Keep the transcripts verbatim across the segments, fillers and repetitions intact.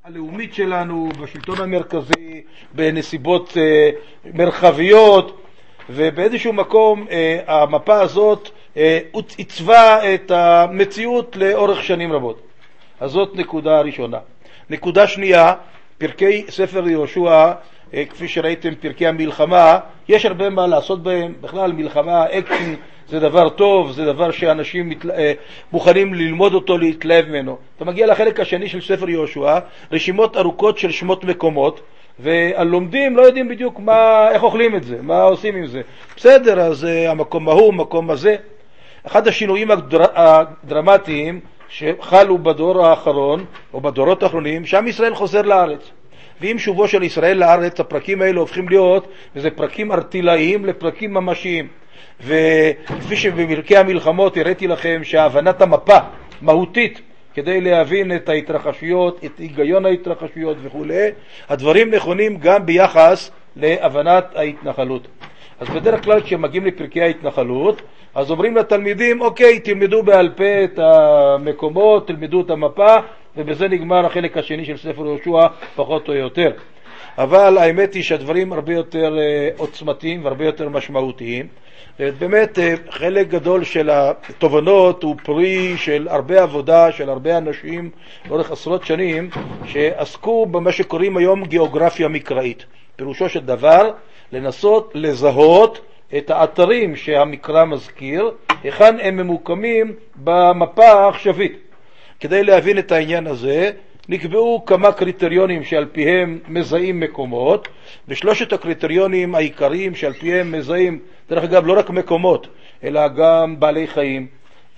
הלאומית שלנו, בשלטון המרכזי, בנסיבות uh, מרחביות, ובאיזשהו מקום uh, המפה הזאת uh, עיצבה את המציאות לאורך שנים רבות. אז זאת נקודה ראשונה. נקודה שנייה, פרקי ספר יהושע, uh, כפי שראיתם, פרקי המלחמה, יש הרבה מה לעשות בהם. בכלל מלחמה, אקשן, זה דבר טוב, זה דבר שאנשים מתל... מוכנים ללמוד אותו, להתלהב ממנו. אתה מגיע לחלק השני של ספר יהושע, רשימות ארוכות של שמות מקומות, והלומדים לא יודעים בדיוק מה, איך אוכלים את זה, מה עושים עם זה. בסדר, אז uh, המקום ההוא, המקום הזה. אחד השינויים הדר... הדרמטיים שחלו בדור האחרון, או בדורות האחרונים, שעם ישראל חוזר לארץ. ועם שובו של ישראל לארץ, הפרקים האלה הופכים להיות, וזה פרקים ארטילאיים לפרקים ממשיים. וכפי שבמרקי המלחמות הראיתי לכם שהבנת המפה מהותית כדי להבין את ההתרחשויות, את היגיון ההתרחשויות וכו', הדברים נכונים גם ביחס להבנת ההתנחלות. אז בדרך כלל כשמגיעים לפרקי ההתנחלות, אז אומרים לתלמידים, אוקיי, תלמדו בעל פה את המקומות, תלמדו את המפה, ובזה נגמר החלק השני של ספר יהושע, פחות או יותר. אבל האמת היא שהדברים הרבה יותר עוצמתיים והרבה יותר משמעותיים. באמת חלק גדול של התובנות הוא פרי של הרבה עבודה, של הרבה אנשים לאורך עשרות שנים שעסקו במה שקוראים היום גיאוגרפיה מקראית. פירושו של דבר לנסות לזהות את האתרים שהמקרא מזכיר, היכן הם ממוקמים במפה העכשווית. כדי להבין את העניין הזה נקבעו כמה קריטריונים שעל פיהם מזהים מקומות, ושלושת הקריטריונים העיקריים שעל פיהם מזהים, דרך אגב לא רק מקומות, אלא גם בעלי חיים,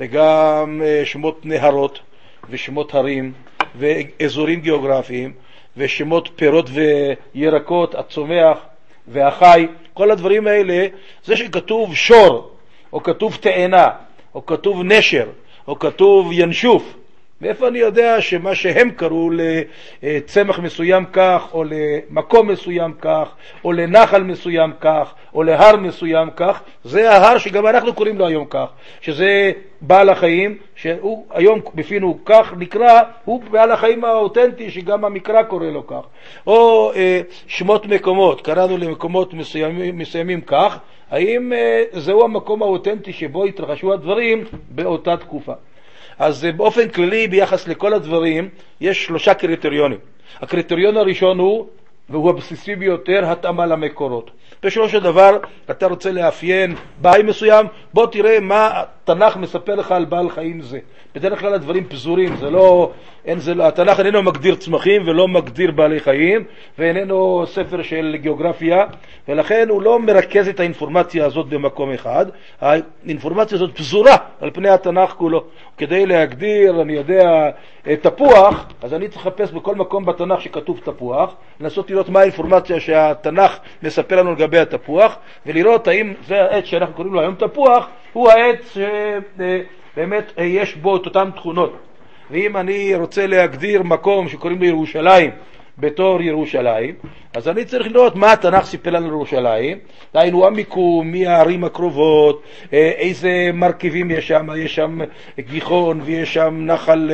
וגם שמות נהרות, ושמות הרים, ואזורים גיאוגרפיים, ושמות פירות וירקות, הצומח והחי. כל הדברים האלה, זה שכתוב שור, או כתוב תאנה, או כתוב נשר, או כתוב ינשוף, מאיפה אני יודע שמה שהם קראו לצמח מסוים כך, או למקום מסוים כך, או לנחל מסוים כך, או להר מסוים כך, זה ההר שגם אנחנו קוראים לו היום כך, שזה בעל החיים, שהוא היום בפינו כך נקרא, הוא בעל החיים האותנטי שגם המקרא קורא לו כך. או אה, שמות מקומות, קראנו למקומות מסוימים, מסוימים כך, האם אה, זהו המקום האותנטי שבו התרחשו הדברים באותה תקופה. אז באופן כללי ביחס לכל הדברים יש שלושה קריטריונים. הקריטריון הראשון הוא, והוא הבסיסי ביותר, התאמה למקורות. בשלוש הדבר, אתה רוצה לאפיין בעל מסוים, בוא תראה מה התנ"ך מספר לך על בעל חיים זה. בדרך כלל הדברים פזורים, זה לא, אין, זה, התנ"ך איננו מגדיר צמחים ולא מגדיר בעלי חיים, ואיננו ספר של גיאוגרפיה, ולכן הוא לא מרכז את האינפורמציה הזאת במקום אחד. האינפורמציה הזאת פזורה על פני התנ"ך כולו. כדי להגדיר, אני יודע, תפוח, אז אני צריך לחפש בכל מקום בתנ"ך שכתוב תפוח, לנסות לראות מה האינפורמציה שהתנ"ך מספר לנו לגבי התפוח, ולראות האם זה העץ שאנחנו קוראים לו היום תפוח, הוא העץ שבאמת יש בו את אותן תכונות. ואם אני רוצה להגדיר מקום שקוראים לו ירושלים בתור ירושלים, אז אני צריך לראות מה התנ"ך סיפר לנו ירושלים, דהיינו המיקום, מי הערים הקרובות, איזה מרכיבים יש שם, יש שם גיחון, ויש שם נחל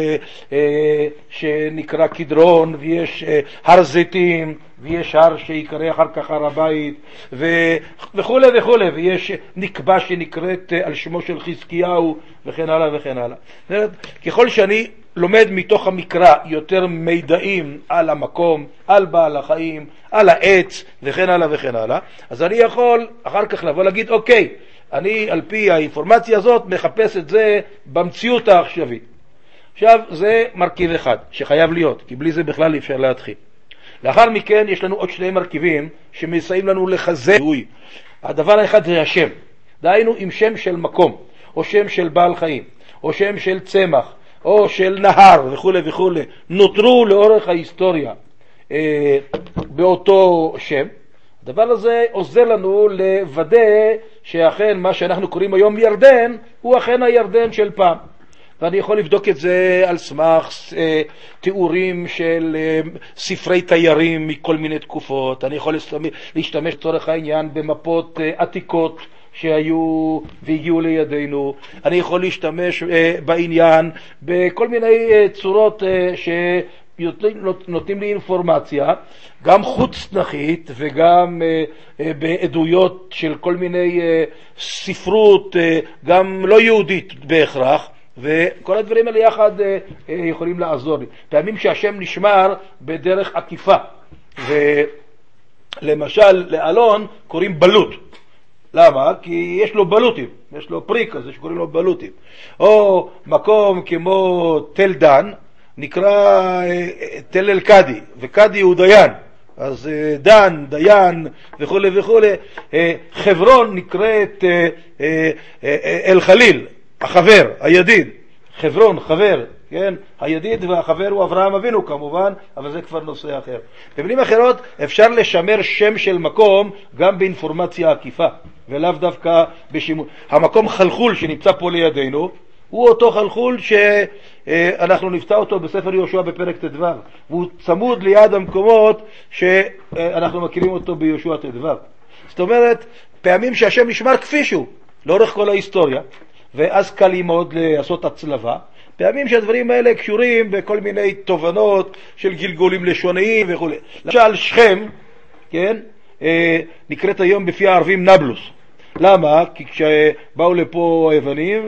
שנקרא קדרון, ויש הר זיתים, ויש הר שיקרא אחר כך הר הבית, וכו' וכו', ויש נקבה שנקראת על שמו של חזקיהו, וכן הלאה וכן הלאה. ככל שאני לומד מתוך המקרא יותר מידעים על המקום, על בעל החיים, על העץ, וכן הלאה וכן הלאה, אז אני יכול אחר כך לבוא להגיד, אוקיי, אני על פי האינפורמציה הזאת מחפש את זה במציאות העכשווית. עכשיו, זה מרכיב אחד שחייב להיות, כי בלי זה בכלל אי אפשר להתחיל. לאחר מכן יש לנו עוד שני מרכיבים שמסייעים לנו לחזק. הדבר האחד זה השם, דהיינו עם שם של מקום, או שם של בעל חיים, או שם של צמח, או של נהר וכו' וכו', נותרו לאורך ההיסטוריה אה, באותו שם. הדבר הזה עוזר לנו לוודא שאכן מה שאנחנו קוראים היום ירדן הוא אכן הירדן של פעם. ואני יכול לבדוק את זה על סמך אה, תיאורים של אה, ספרי תיירים מכל מיני תקופות. אני יכול להשתמש, להשתמש לצורך העניין במפות אה, עתיקות שהיו והגיעו לידינו. אני יכול להשתמש אה, בעניין בכל מיני אה, צורות אה, נותנים לי אינפורמציה, גם חוץ תנכית וגם אה, אה, בעדויות של כל מיני אה, ספרות, אה, גם לא יהודית בהכרח, וכל הדברים האלה יחד אה, אה, יכולים לעזור לי. פעמים שהשם נשמר בדרך עקיפה, ולמשל לאלון קוראים בלוט. למה? כי יש לו בלוטים, יש לו פרי כזה שקוראים לו בלוטים. או מקום כמו תל דן, נקרא תל אל קדי, וקדי הוא דיין, אז דן, דיין וכו' וכו'. חברון נקראת אל חליל, החבר, הידיד. חברון, חבר, כן? הידיד והחבר הוא אברהם אבינו כמובן, אבל זה כבר נושא אחר. במילים אחרות, אפשר לשמר שם של מקום גם באינפורמציה עקיפה, ולאו דווקא בשימוש. המקום חלחול שנמצא פה לידינו, הוא אותו חלחול שאנחנו נפתע אותו בספר יהושע בפרק ט"ו, והוא צמוד ליד המקומות שאנחנו מכירים אותו ביהושע ט"ו. זאת אומרת, פעמים שהשם נשמר כפי שהוא, לאורך כל ההיסטוריה, ואז קל לי מאוד לעשות הצלבה. פעמים שהדברים האלה קשורים בכל מיני תובנות של גלגולים לשוניים וכו'. למשל שכם, כן, נקראת היום בפי הערבים נבלוס. למה? כי כשבאו לפה היוונים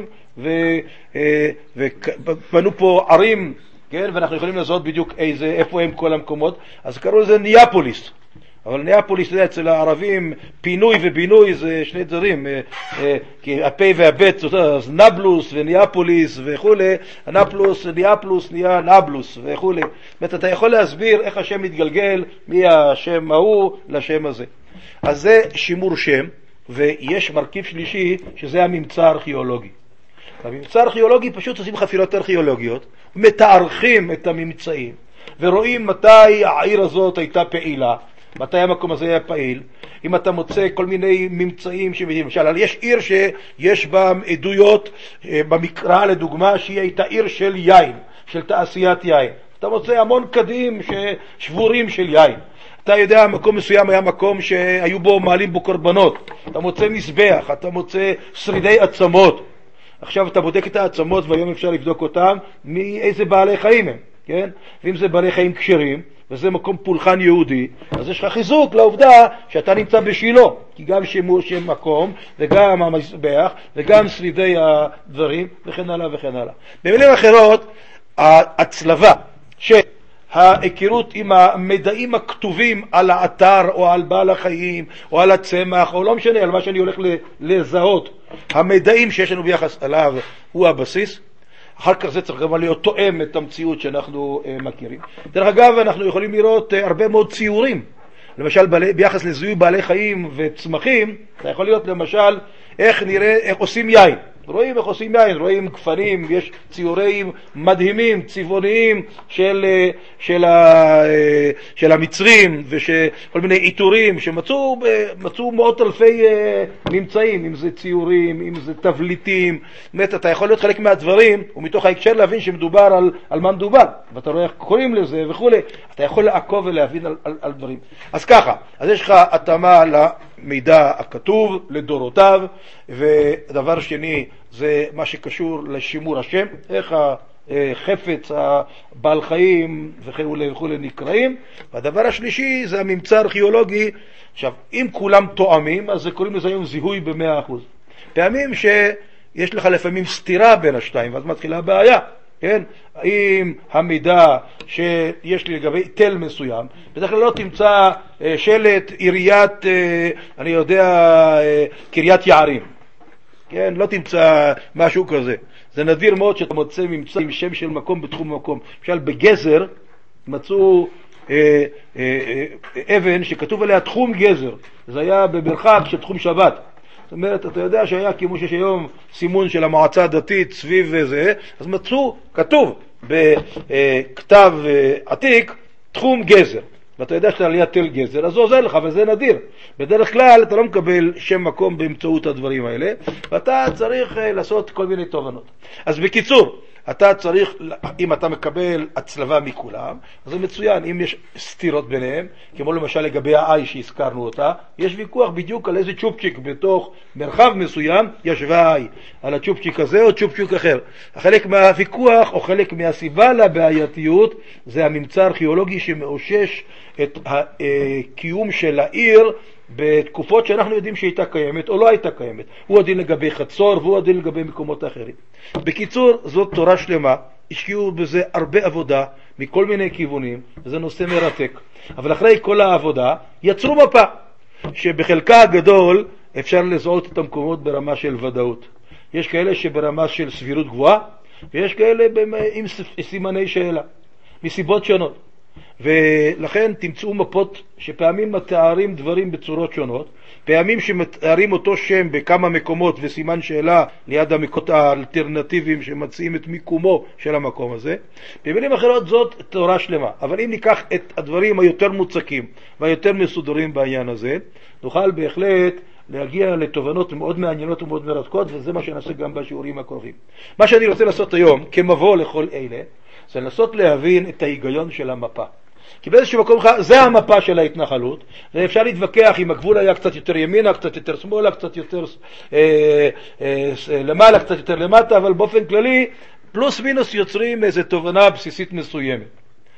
ובנו פה ערים, כן, ואנחנו יכולים לזהות בדיוק איזה, איפה הם כל המקומות, אז קראו לזה ניאפוליס. אבל ניאפוליס, זה אצל הערבים, פינוי ובינוי זה שני דברים, כי הפה והבית, אז נבלוס וניאפוליס וכו', נבלוס, ניאפלוס, נהיה נבלוס וכו'. זאת אתה יכול להסביר איך השם מתגלגל מהשם ההוא לשם הזה. אז זה שימור שם, ויש מרכיב שלישי שזה הממצא הארכיאולוגי. הממצא הארכיאולוגי פשוט עושים חפירות ארכיאולוגיות, מתארכים את הממצאים, ורואים מתי העיר הזאת הייתה פעילה, מתי המקום הזה היה פעיל. אם אתה מוצא כל מיני ממצאים, למשל, יש עיר שיש בה עדויות, במקרא לדוגמה, שהיא הייתה עיר של יין, של תעשיית יין. אתה מוצא המון קדים שבורים של יין. אתה יודע, מקום מסוים היה מקום שהיו בו, מעלים בו קורבנות. אתה מוצא מזבח, אתה מוצא שרידי עצמות. עכשיו אתה בודק את העצמות, והיום אפשר לבדוק אותם מאיזה בעלי חיים הם, כן? ואם זה בעלי חיים כשרים, וזה מקום פולחן יהודי, אז יש לך חיזוק לעובדה שאתה נמצא בשילה, כי גם שימוש של מקום, וגם המזבח, וגם שרידי הדברים, וכן הלאה וכן הלאה. במילים אחרות, ההצלבה שההיכרות עם המדעים הכתובים על האתר, או על בעל החיים, או על הצמח, או לא משנה, על מה שאני הולך לזהות, המדעים שיש לנו ביחס עליו הוא הבסיס. אחר כך זה צריך גם להיות תואם את המציאות שאנחנו uh, מכירים. דרך אגב, אנחנו יכולים לראות uh, הרבה מאוד ציורים. למשל, בעלי, ביחס לזיהוי בעלי חיים וצמחים, זה יכול להיות למשל איך נראה, איך עושים יין. רואים איך עושים יין, רואים כפנים, יש ציורים מדהימים, צבעוניים של, של, ה, של המצרים וכל מיני עיטורים שמצאו מצאו מאות אלפי ממצאים, אם זה ציורים, אם זה תבליטים. באמת, אתה יכול להיות חלק מהדברים ומתוך ההקשר להבין שמדובר על, על מה מדובר, ואתה רואה איך קוראים לזה וכו'. אתה יכול לעקוב ולהבין על, על, על דברים. אז ככה, אז יש לך התאמה למידע הכתוב, לדורותיו, ודבר שני, זה מה שקשור לשימור השם, איך החפץ, הבעל חיים וכו' וכו' נקראים. והדבר השלישי זה הממצא הארכיאולוגי. עכשיו, אם כולם תואמים, אז זה קוראים לזה היום זיהוי במאה אחוז. פעמים שיש לך לפעמים סתירה בין השתיים, ואז מתחילה הבעיה. כן? אם המידע שיש לי לגבי תל מסוים, בדרך כלל לא תמצא שלט עיריית, אני יודע, קריית יערים. כן, לא תמצא משהו כזה. זה נדיר מאוד שאתה מוצא ממצא עם שם של מקום בתחום מקום. למשל, בגזר מצאו אה, אה, אה, אבן שכתוב עליה תחום גזר. זה היה במרחק של תחום שבת. זאת אומרת, אתה יודע שהיה כמו שיש היום סימון של המועצה הדתית סביב זה, אז מצאו, כתוב בכתב עתיק, תחום גזר. ואתה יודע שאתה עליית תל גזר, אז זה עוזר לך, וזה נדיר. בדרך כלל אתה לא מקבל שם מקום באמצעות הדברים האלה, ואתה צריך לעשות כל מיני תובנות. אז בקיצור, אתה צריך, אם אתה מקבל הצלבה מכולם, אז זה מצוין. אם יש סתירות ביניהם, כמו למשל לגבי האי שהזכרנו אותה, יש ויכוח בדיוק על איזה צ'ופצ'יק בתוך מרחב מסוים ישבה האי, על הצ'ופצ'יק הזה או צ'ופצ'יק אחר. חלק מהוויכוח או חלק מהסיבה לבעייתיות זה הממצא הארכיאולוגי שמאושש את הקיום של העיר בתקופות שאנחנו יודעים שהייתה קיימת או לא הייתה קיימת. הוא הדין לגבי חצור והוא הדין לגבי מקומות אחרים. בקיצור, זאת תורה שלמה, השקיעו בזה הרבה עבודה מכל מיני כיוונים, וזה נושא מרתק. אבל אחרי כל העבודה יצרו מפה שבחלקה הגדול אפשר לזהות את המקומות ברמה של ודאות. יש כאלה שברמה של סבירות גבוהה, ויש כאלה עם סימני שאלה, מסיבות שונות. ולכן תמצאו מפות שפעמים מתארים דברים בצורות שונות, פעמים שמתארים אותו שם בכמה מקומות וסימן שאלה ליד המקומות האלטרנטיביים שמציעים את מיקומו של המקום הזה. במילים אחרות זאת תורה שלמה. אבל אם ניקח את הדברים היותר מוצקים והיותר מסודרים בעניין הזה, נוכל בהחלט להגיע לתובנות מאוד מעניינות ומאוד מרתקות, וזה מה שנעשה גם בשיעורים הקרובים. מה שאני רוצה לעשות היום כמבוא לכל אלה זה לנסות להבין את ההיגיון של המפה. כי באיזשהו מקום זה המפה של ההתנחלות, ואפשר להתווכח אם הגבול היה קצת יותר ימינה, קצת יותר שמאלה, קצת יותר אה, אה, למעלה, קצת יותר למטה, אבל באופן כללי פלוס מינוס יוצרים איזו תובנה בסיסית מסוימת.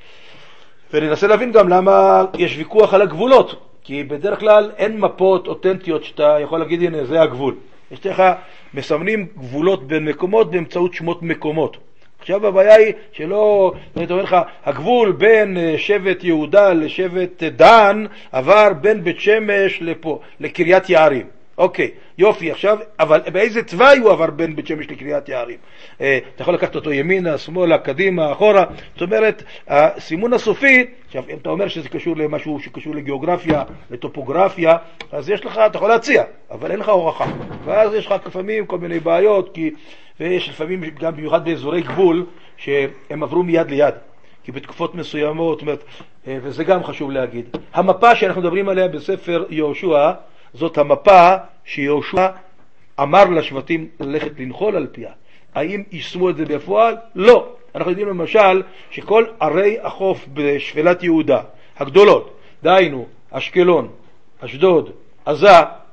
וננסה להבין גם למה יש ויכוח על הגבולות, כי בדרך כלל אין מפות אותנטיות שאתה יכול להגיד הנה זה הגבול. יש לך מסמנים גבולות בין מקומות באמצעות שמות מקומות. עכשיו הבעיה היא שלא, אני אומר לך, הגבול בין שבט יהודה לשבט דן עבר בין בית שמש לפה, לקריית יערים. אוקיי, יופי, עכשיו, אבל באיזה צבא הוא עבר בין בית שמש לקריית יערים? אה, אתה יכול לקחת אותו ימינה, שמאלה, קדימה, אחורה. זאת אומרת, הסימון הסופי, עכשיו, אם אתה אומר שזה קשור למשהו שקשור לגיאוגרפיה, לטופוגרפיה, אז יש לך, אתה יכול להציע, אבל אין לך הוכחה. ואז יש לך לפעמים כל מיני בעיות, כי, ויש לפעמים גם במיוחד באזורי גבול, שהם עברו מיד ליד. כי בתקופות מסוימות, אומרת, וזה גם חשוב להגיד. המפה שאנחנו מדברים עליה בספר יהושע, זאת המפה שיהושע אמר לשבטים ללכת לנחול על פיה. האם יישמו את זה בפועל? לא. אנחנו יודעים למשל שכל ערי החוף בשפלת יהודה הגדולות, דהיינו אשקלון, אשדוד, עזה,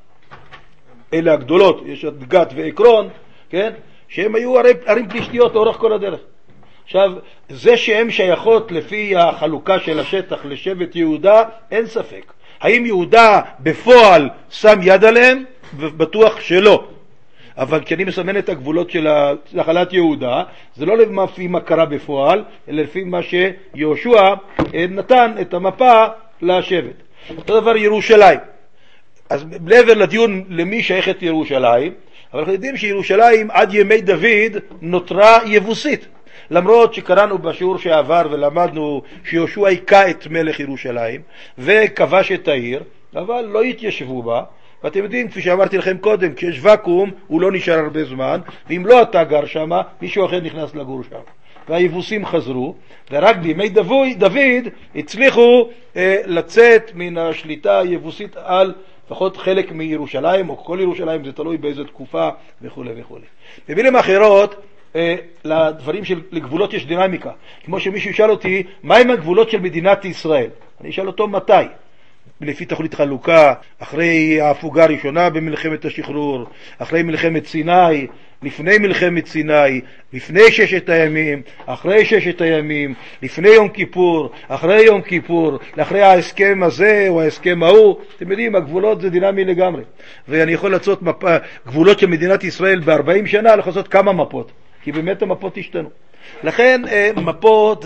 אלה הגדולות, יש את גת ועקרון, כן? שהם היו ערי, ערים פלישתיות לאורך כל הדרך. עכשיו, זה שהן שייכות לפי החלוקה של השטח לשבט יהודה, אין ספק. האם יהודה בפועל שם יד עליהם? בטוח שלא. אבל כשאני מסמן את הגבולות של נחלת יהודה, זה לא לפי מה קרה בפועל, אלא לפי מה שיהושע נתן את המפה לשבט. אותו דבר ירושלים. אז מעבר לדיון למי שייכת ירושלים, אבל אנחנו יודעים שירושלים עד ימי דוד נותרה יבוסית. למרות שקראנו בשיעור שעבר ולמדנו שיהושע היכה את מלך ירושלים וכבש את העיר, אבל לא התיישבו בה. ואתם יודעים, כפי שאמרתי לכם קודם, כשיש וקום הוא לא נשאר הרבה זמן, ואם לא אתה גר שם, מישהו אחר נכנס לגור שם. והיבוסים חזרו, ורק בימי דוד, דוד הצליחו אה, לצאת מן השליטה היבוסית על לפחות חלק מירושלים, או כל ירושלים, זה תלוי באיזו תקופה וכו' וכו'. במילים אחרות, לדברים של לגבולות יש דינמיקה. כמו שמישהו ישאל אותי, מה עם הגבולות של מדינת ישראל? אני אשאל אותו מתי? לפי תוכנית חלוקה, אחרי ההפוגה הראשונה במלחמת השחרור, אחרי מלחמת סיני, לפני מלחמת סיני, לפני ששת הימים, אחרי ששת הימים, לפני יום כיפור, אחרי יום כיפור, לאחרי ההסכם הזה או ההסכם ההוא. אתם יודעים, הגבולות זה דינמי לגמרי. ואני יכול לעשות מפה, גבולות של מדינת ישראל ב-ארבעים שנה, לעשות כמה מפות. כי באמת המפות השתנו. לכן מפות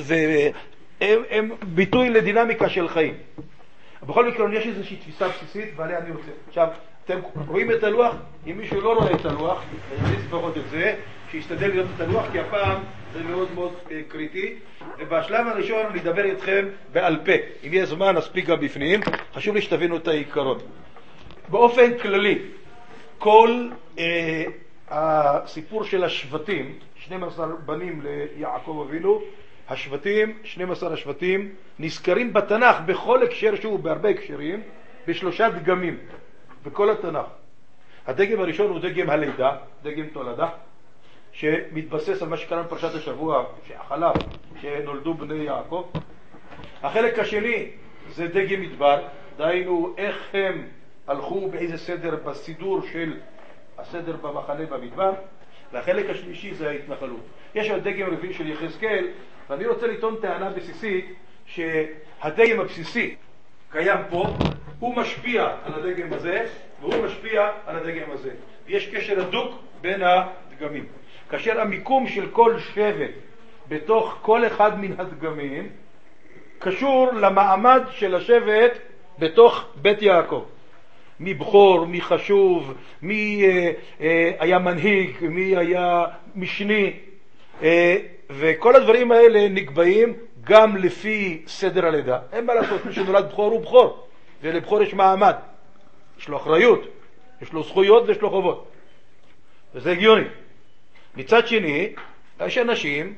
הם ביטוי לדינמיקה של חיים. בכל מקרה יש איזושהי תפיסה בסיסית ועליה אני רוצה. עכשיו, אתם רואים את הלוח? אם מישהו לא רואה את הלוח, אני רוצה לפחות את זה, שישתדל לראות את הלוח, כי הפעם זה מאוד מאוד קריטי. ובשלב הראשון אני אדבר איתכם בעל פה. אם יהיה זמן נספיק גם בפנים, חשוב לי שתבינו את העיקרון. באופן כללי, כל אה, הסיפור של השבטים, שנים עשר בנים ליעקב אבינו, השבטים, שנים עשר השבטים, נזכרים בתנ"ך בכל הקשר שהוא, בהרבה הקשרים, בשלושה דגמים, בכל התנ"ך. הדגם הראשון הוא דגם הלידה, דגם תולדה. שמתבסס על מה שקראנו בפרשת השבוע, שהחלב, שנולדו בני יעקב. החלק השני זה דגם מדבר, דהיינו איך הם הלכו באיזה סדר בסידור של הסדר במחנה במדבר. והחלק השלישי זה ההתנחלות. יש עוד דגם רביעי של יחזקאל, ואני רוצה לטעון טענה בסיסית שהדגם הבסיסי קיים פה, הוא משפיע על הדגם הזה והוא משפיע על הדגם הזה. יש קשר הדוק בין הדגמים. כאשר המיקום של כל שבט בתוך כל אחד מן הדגמים קשור למעמד של השבט בתוך בית יעקב. מי בכור, מי חשוב, מי אה, אה, היה מנהיג, מי היה משני, אה, וכל הדברים האלה נקבעים גם לפי סדר הלידה. אין מה לעשות, מי שנולד בכור הוא בכור, ולבכור יש מעמד, יש לו אחריות, יש לו זכויות ויש לו חובות, וזה הגיוני. מצד שני, יש אנשים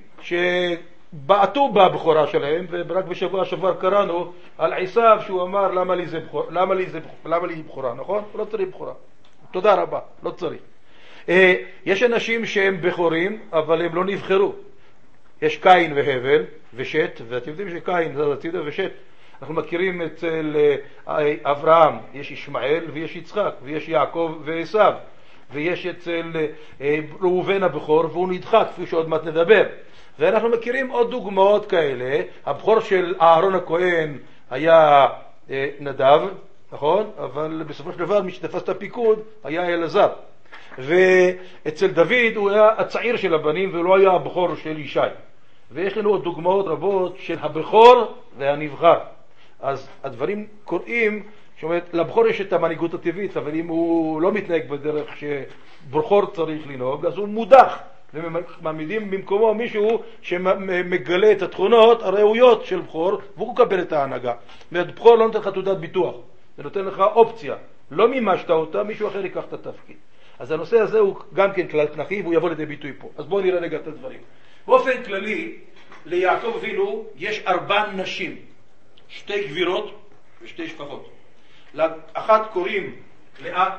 שבעטו בבכורה שלהם, ורק בשבוע השבוע קראנו על עשיו שהוא אמר למה לי זה בכורה, למה לי זה למה לי בכורה, נכון? לא צריך בכורה. תודה רבה, לא צריך. יש אנשים שהם בכורים אבל הם לא נבחרו. יש קין והבל ושת, ואתם יודעים שקין זה עתידה ושת. אנחנו מכירים אצל אברהם יש ישמעאל ויש יצחק ויש יעקב ועשיו, ויש אצל ראובן הבכור והוא נדחק כפי שעוד מעט נדבר. ואנחנו מכירים עוד דוגמאות כאלה. הבכור של אהרון הכהן היה נדב, נכון? אבל בסופו של דבר מי שתפס את הפיקוד היה אלעזר. ואצל דוד הוא היה הצעיר של הבנים ולא היה הבכור של ישי. ויש לנו עוד דוגמאות רבות של הבכור והנבחר. אז הדברים קוראים, זאת אומרת, לבכור יש את המנהיגות הטבעית, אבל אם הוא לא מתנהג בדרך שבכור צריך לנהוג, אז הוא מודח, ומעמידים במקומו מישהו שמגלה את התכונות הראויות של בכור, והוא מקבל את ההנהגה. זאת אומרת, בכור לא נותן לך תעודת ביטוח, זה נותן לך אופציה. לא מימשת אותה, מישהו אחר ייקח את התפקיד. אז הנושא הזה הוא גם כן כלל תנכי, והוא יבוא לידי ביטוי פה. אז בואו נראה רגע את הדברים. באופן כללי, ליעקב אבינו יש ארבע נשים, שתי גבירות ושתי שפחות. לאחת קוראים לאה,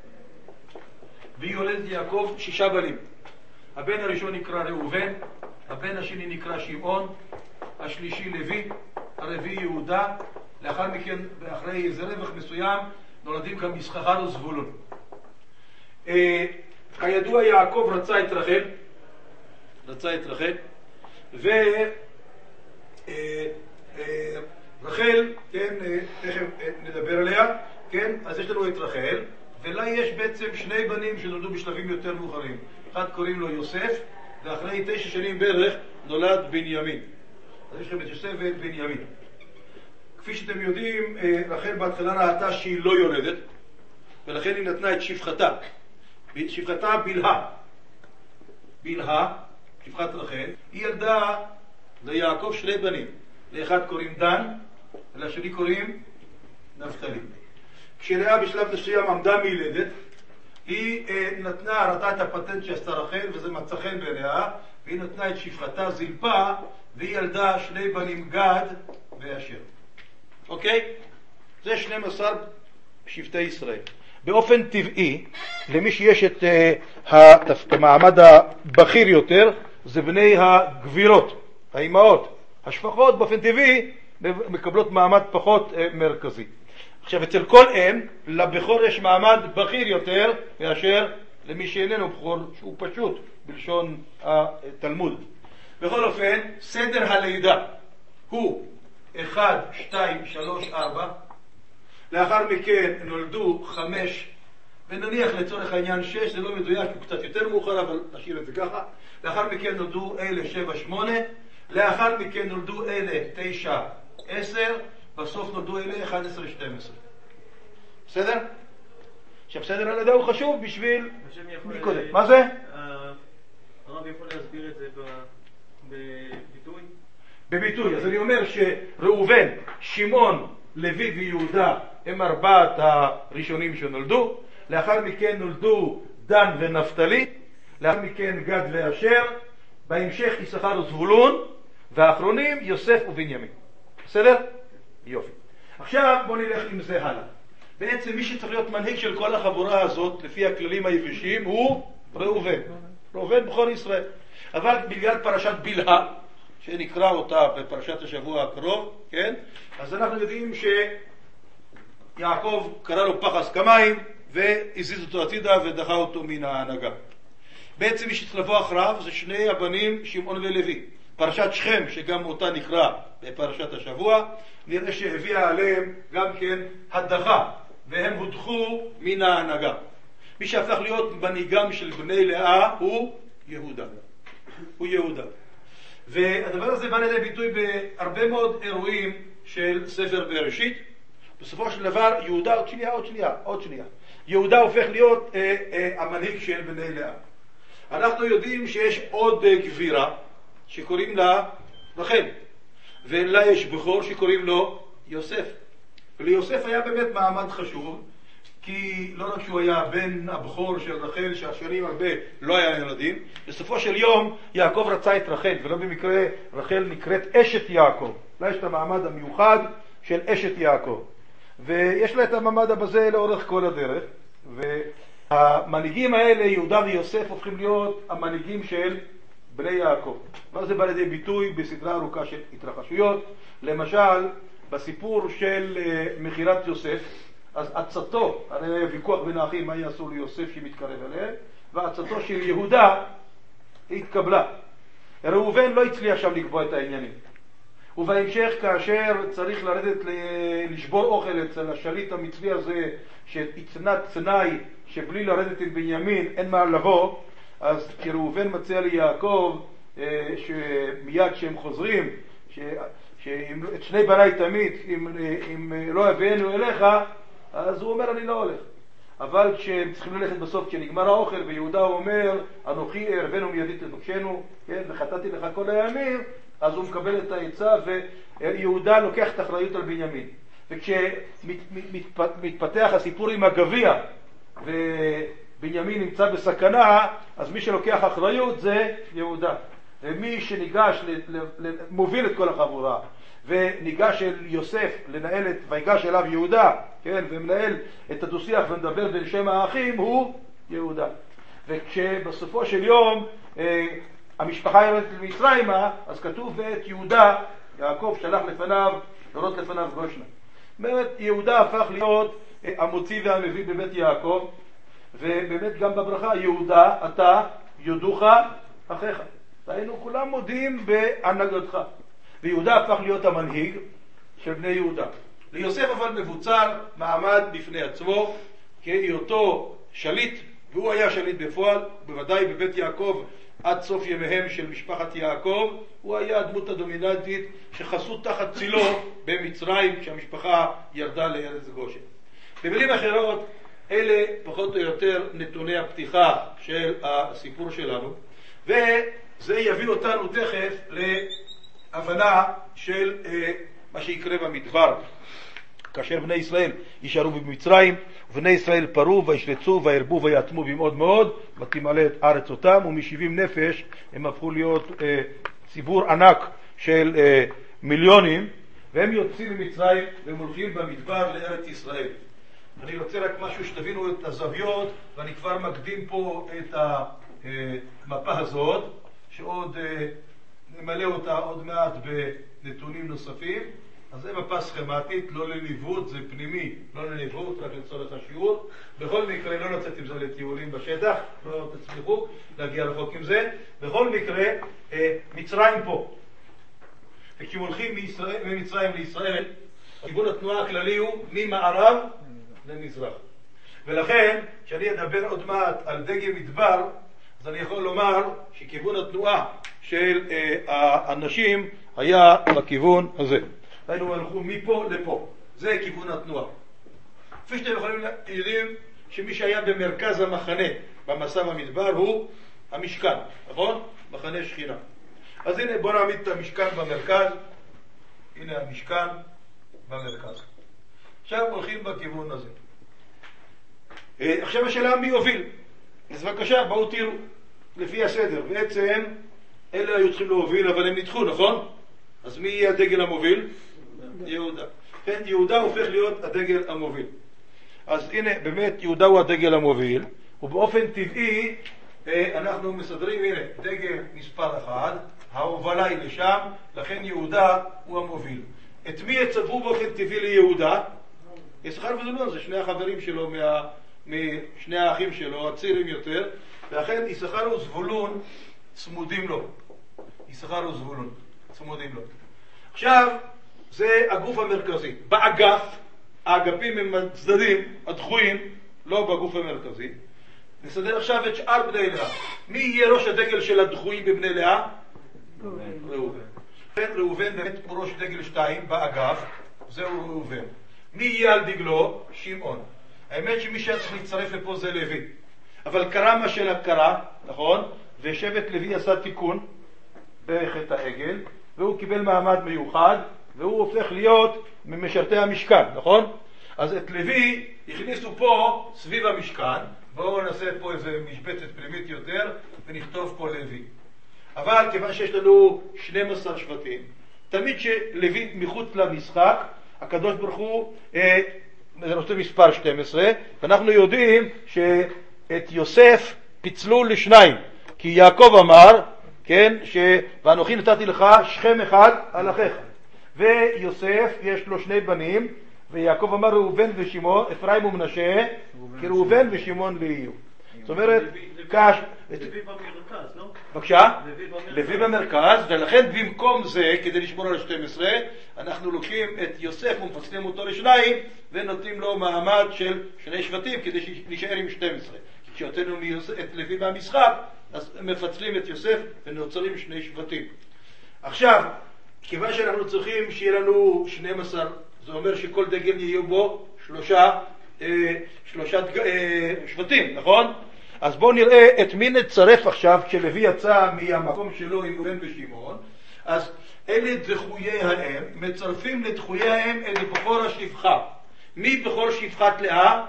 והיא יולדת יעקב שישה בנים. הבן הראשון נקרא ראובן, הבן השני נקרא שמעון, השלישי לוי, הרביעי יהודה. לאחר מכן, אחרי איזה רווח מסוים, נולדים גם יששכר וזבולון. אה, כידוע יעקב רצה את רחל, רצה את רחל, ו... אה, אה, רחל, כן, תכף נדבר עליה, כן, אז יש לנו את רחל, ולה יש בעצם שני בנים שנולדו בשלבים יותר מאוחרים. אחד קוראים לו יוסף, ואחרי תשע שנים בערך נולד בנימין. אז יש לכם את יוסף ואת בנימין. כפי שאתם יודעים, רחל בהתחלה ראתה שהיא לא יולדת, ולכן היא נתנה את שפחתה. שפחתה בלהה. בלהה, שפחת רחל, היא ילדה ליעקב שני בנים. לאחד קוראים דן, ולשני קוראים נפתלי. כשלאה בשלב מסוים עמדה מילדת, היא אה, נתנה, ראתה את הפטנט שעשתה רחל, וזה מצא חן בעיניה, והיא נתנה את שפחתה זלפה, והיא ילדה שני בנים גד ואשר. אוקיי? זה שנים עשר שבטי ישראל. באופן טבעי, למי שיש את uh, המעמד הבכיר יותר, זה בני הגבירות, האימהות. השפחות באופן טבעי מקבלות מעמד פחות uh, מרכזי. עכשיו, אצל כל אם, לבכור יש מעמד בכיר יותר מאשר למי שאיננו בכור, שהוא פשוט בלשון התלמוד. בכל אופן, סדר הלידה הוא אחד, שתיים, שלוש, ארבע. לאחר מכן נולדו חמש, ונניח לצורך העניין שש, זה לא מדויק, הוא קצת יותר מאוחר, אבל נשאיר את זה ככה. לאחר מכן נולדו אלה שבע, שמונה. לאחר מכן נולדו אלה תשע, עשר. בסוף נולדו אלה אחד עשרה, שתים עשרה. בסדר? עכשיו, סדר הלידה הוא חשוב בשביל... מקודם. מה זה? הרב יכול להסביר את זה בביטוי? בביטוי. אז אני אומר שראובן, שמעון, לוי ויהודה הם ארבעת הראשונים שנולדו. לאחר מכן נולדו דן ונפתלי. לאחר מכן גד ואשר. בהמשך יששכר וזבולון. והאחרונים יוסף ובנימין. בסדר? יופי. עכשיו בוא נלך עם זה הלאה. בעצם מי שצריך להיות מנהיג של כל החבורה הזאת לפי הכללים היבשים הוא ראובן. ראובן בכור ישראל. אבל בגלל פרשת בלהה, שנקרא אותה בפרשת השבוע הקרוב, כן? אז אנחנו יודעים שיעקב קרא לו פחז כמים, והזיז אותו הצידה ודחה אותו מן ההנהגה. בעצם מי שצלבו אחריו זה שני הבנים שמעון ולוי. פרשת שכם, שגם אותה נקרא בפרשת השבוע, נראה שהביאה עליהם גם כן הדחה, והם הודחו מן ההנהגה. מי שהפך להיות מנהיגם של בני לאה הוא יהודה. הוא יהודה. והדבר הזה בא לידי ביטוי בהרבה מאוד אירועים של ספר בראשית. בסופו של דבר יהודה, עוד שנייה, עוד שנייה, עוד שנייה. יהודה הופך להיות אה, אה, המנהיג של בני לאה. אנחנו יודעים שיש עוד אה, גבירה שקוראים לה רחל, ולה יש בכור שקוראים לו יוסף. וליוסף היה באמת מעמד חשוב, כי לא רק שהוא היה בן הבכור של רחל, שהשנים הרבה לא היה ילדים, בסופו של יום יעקב רצה את רחל, ולא במקרה רחל נקראת אשת יעקב. לה יש את המעמד המיוחד של אשת יעקב, ויש לה את המעמד הזה לאורך כל הדרך. והמנהיגים האלה, יהודה ויוסף, הופכים להיות המנהיגים של בני יעקב. מה זה בא לידי ביטוי בסדרה ארוכה של התרחשויות. למשל בסיפור של מכירת יוסף, אז עצתו, הרי היה ויכוח בין האחים מה יעשו ליוסף שמתקרב אליהם, ועצתו של יהודה התקבלה. ראובן לא הצליח שם לקבוע את העניינים, ובהמשך כאשר צריך לרדת לשבור אוכל אצל השליט המצרי הזה שהתנה תנאי שבלי לרדת עם בנימין אין מה לבוא, אז ראובן מציע ליעקב שמיד כשהם חוזרים שאת שני בניי תמיד אם, אם לא הבאנו אליך, אז הוא אומר אני לא הולך. אבל כשהם צריכים ללכת בסוף כשנגמר האוכל ויהודה אומר אנוכי אערבנו מיידית לבקשנו, כן, וחטאתי לך כל הימים, אז הוא מקבל את העצה ויהודה לוקח את האחריות על בנימין. וכשמתפתח הסיפור עם הגביע ובנימין נמצא בסכנה, אז מי שלוקח אחריות זה יהודה. ומי שניגש מוביל את כל החבורה וניגש אל יוסף לנהל את ויגש אליו יהודה, כן, ומנהל את הדו-שיח ומדבר בין שם האחים הוא יהודה. וכשבסופו של יום אה, המשפחה יורדת למצרימה, אז כתוב ואת יהודה יעקב שלח לפניו לראות לפניו גושנה. באמת יהודה הפך להיות אה, המוציא והמביא בבית יעקב, ובאמת גם בברכה יהודה אתה יודוך אחיך. והיינו כולם מודים בהנהגתך. ויהודה הפך להיות המנהיג של בני יהודה. ליוסף אבל מבוצר מעמד בפני עצמו כהיותו שליט, והוא היה שליט בפועל, בוודאי בבית יעקב עד סוף ימיהם של משפחת יעקב, הוא היה הדמות הדומיננטית שחסות תחת צילו במצרים כשהמשפחה ירדה לארץ גושן. במילים אחרות, אלה פחות או יותר נתוני הפתיחה של הסיפור שלנו, וזה יביא אותנו תכף להבנה של אה, מה שיקרה במדבר. כאשר בני ישראל יישארו במצרים, ובני ישראל פרו וישלצו וירבו ויעצמו במאוד מאוד, ותמלא את ארץ אותם, ומשבעים נפש הם הפכו להיות אה, ציבור ענק של אה, מיליונים, והם יוצאים ממצרים והם הולכים במדבר לארץ ישראל. אני רוצה רק משהו שתבינו את הזוויות, ואני כבר מקדים פה את המפה הזאת, שעוד נמלא אותה עוד מעט בנתונים נוספים. אז זה מפה סכמטית, לא לניווט, זה פנימי, לא לניווט, רק לצורך השיעור. בכל מקרה, לא לצאת עם זה לטיולים בשטח, לא תצליחו להגיע רחוק עם זה. בכל מקרה, מצרים פה. וכשהם הולכים ממצרים לישראל, כיוון התנועה הכללי הוא ממערב למזרח. ולכן, כשאני אדבר עוד מעט על דגל מדבר, אז אני יכול לומר שכיוון התנועה של אה, האנשים היה בכיוון הזה. היינו הלכו מפה לפה. זה כיוון התנועה. כפי שאתם יכולים יודעים שמי שהיה במרכז המחנה במסע במדבר הוא המשכן, נכון? מחנה שכינה. אז הנה בוא נעמיד את המשכן במרכז. הנה המשכן במרכז. עכשיו הולכים בכיוון הזה. עכשיו השאלה מי יוביל. אז בבקשה, בואו תראו לפי הסדר. בעצם אלה היו צריכים להוביל, אבל הם נדחו, נכון? אז מי יהיה הדגל המוביל? יהודה. כן, יהודה הופך להיות הדגל המוביל. אז הנה, באמת יהודה הוא הדגל המוביל, ובאופן טבעי אנחנו מסדרים, הנה, דגל מספר אחד, ההובלה היא לשם, לכן יהודה הוא המוביל. את מי יצטרפו באופן טבעי ליהודה? יששכר וזבולון, זה שני החברים שלו, מה, משני האחים שלו, הצעירים יותר, ואכן יששכר וזבולון צמודים לו. יששכר וזבולון צמודים לו. עכשיו, זה הגוף המרכזי. באגף, האגפים הם הצדדים, הדחויים, לא בגוף המרכזי. נסדר עכשיו את שאר בני לאה. מי יהיה ראש הדגל של הדחויים בבני לאה? ראובן. ראובן באמת הוא ראש דגל שתיים באגף, זהו ראובן. מי יהיה על דגלו? שמעון. האמת שמי שצריך להצטרף לפה זה לוי. אבל קרה מה שלה קרה, נכון? ושבט לוי עשה תיקון בחטא העגל, והוא קיבל מעמד מיוחד, והוא הופך להיות ממשרתי המשכן, נכון? אז את לוי הכניסו פה סביב המשכן, בואו נעשה פה איזה משבצת פנימית יותר, ונכתוב פה לוי. אבל כיוון שיש לנו שנים עשר שבטים, תמיד שלוי מחוץ למשחק, הקדוש ברוך הוא אה, רוצה מספר שתים עשרה, ואנחנו יודעים שאת יוסף פיצלו לשניים, כי יעקב אמר, כן, ש... ואנוכי נתתי לך שכם אחד על אחיך. ויוסף יש לו שני בנים, ויעקב אמר ראובן ושמעון, אפרים ומנשה, כי ראובן ושמעון לי יהיו. זאת אומרת, קש... לוי במרכז, לא? בבקשה? לוי במרכז, ולכן במקום זה, כדי לשמור על שתים עשרה, אנחנו לוקחים את יוסף ומפצלים אותו לשניים, ונותנים לו מעמד של שני שבטים, כדי להישאר עם שתים עשרה. כשיוצאנו את לוי מהמשחק, אז מפצלים את יוסף ונוצרים שני שבטים. עכשיו, כיוון שאנחנו צריכים שיהיה לנו שנים עשר, זה אומר שכל דגל יהיו בו שלושה, אה, שלושה אה, שבטים, נכון? אז בואו נראה את מי נצרף עכשיו כשלוי יצא מהמקום שלו עם ראובן ושמעון. אז אלה דחויי האם, מצרפים לדחויי האם אלה בכור השפחה. מי בכור שפחת לאה?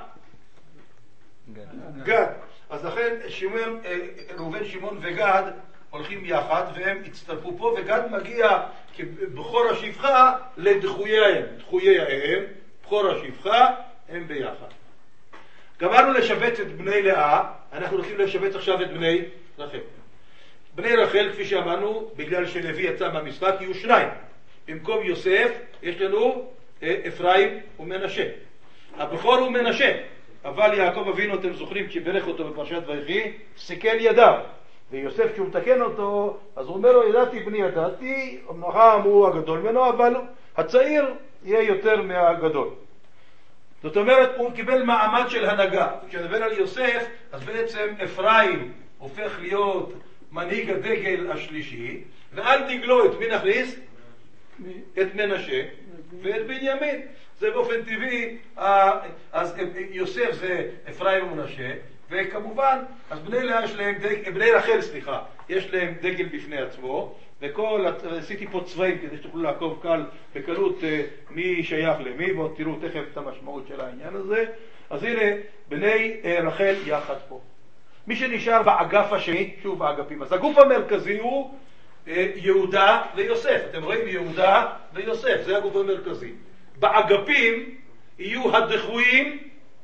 גד. גד. אז לכן שמעון, ראובן, שמעון וגד הולכים יחד והם הצטרפו פה, וגד מגיע כבכור השפחה לדחויי האם. דחויי האם, בכור השפחה, הם ביחד. גמרנו לשבץ את בני לאה, אנחנו רוצים לשבץ עכשיו את בני רחל. בני רחל, כפי שאמרנו, בגלל שלוי יצא מהמשחק, יהיו שניים. במקום יוסף יש לנו אפרים ומנשה. הבכור הוא מנשה, אבל יעקב אבינו, אתם זוכרים, כשברך אותו בפרשת ויחי, סיכל ידיו. ויוסף כשהוא מתקן אותו, אז הוא אומר לו, ידעתי בני ידעתי, אמנם הוא הגדול ממנו, אבל הצעיר יהיה יותר מהגדול. זאת אומרת, הוא קיבל מעמד של הנהגה. כשנדבר על יוסף, אז בעצם אפרים הופך להיות מנהיג הדגל השלישי, ועל דגלו את מי נכניס? את מנשה ואת בנימין. זה באופן טבעי, אז יוסף זה אפרים ומנשה, וכמובן, אז בני לאה יש להם דגל, בני רחל, סליחה, יש להם דגל בפני עצמו, וכל, עשיתי פה צבעים כדי שתוכלו לעקוב קל בקלות מי שייך למי, ועוד תראו תכף את המשמעות של העניין הזה. אז הנה, בני רחל יחד פה. מי שנשאר באגף השני, שוב באגפים, אז הגוף המרכזי הוא יהודה ויוסף. אתם רואים יהודה ויוסף, זה הגוף המרכזי. באגפים יהיו הדחויים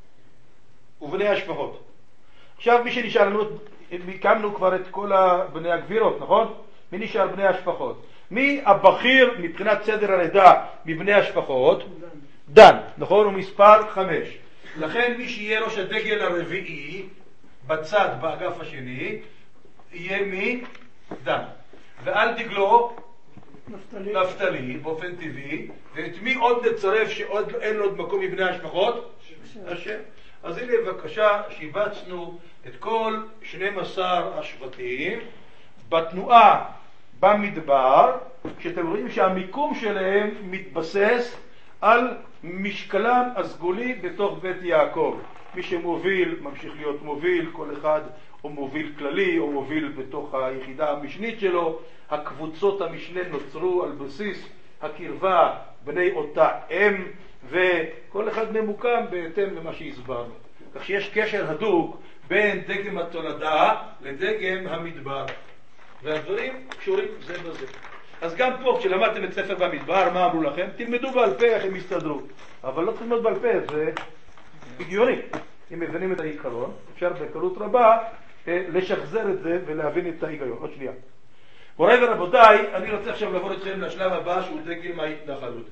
ובני השפחות. עכשיו מי שנשאר לנו, הקמנו כבר את כל בני הגבירות, נכון? מי נשאר בני השפחות? מי הבכיר מבחינת סדר הלידה מבני השפחות? דן, נכון? הוא מספר חמש. לכן מי שיהיה ראש הדגל הרביעי בצד באגף השני יהיה מי? דן. ועל דגלו נפתלי, נפתלי באופן טבעי. ואת מי עוד נצרף שעוד אין עוד מקום מבני השפחות? השם. אז הנה בבקשה שיבצנו את כל שנים עשר השבטים בתנועה במדבר, כשאתם רואים שהמיקום שלהם מתבסס על משקלם הסגולי בתוך בית יעקב. מי שמוביל ממשיך להיות מוביל, כל אחד או מוביל כללי או מוביל בתוך היחידה המשנית שלו. הקבוצות המשנה נוצרו על בסיס הקרבה בני אותה אם, וכל אחד ממוקם בהתאם למה שהסברנו. כך שיש קשר הדוק בין דגם התולדה לדגם המדבר, והדברים קשורים זה בזה. אז גם פה כשלמדתם את ספר במדבר, מה אמרו לכם? תלמדו בעל פה איך הם יסתדרו, אבל לא תלמד בעל פה, זה הגיוני. אם מבינים את העיקרון, אפשר בקלות רבה לשחזר את זה ולהבין את ההיגיון. עוד שנייה. מוריי ורבותיי, אני רוצה עכשיו לעבור אתכם לשלב הבא שהוא דגם ההתנחלות.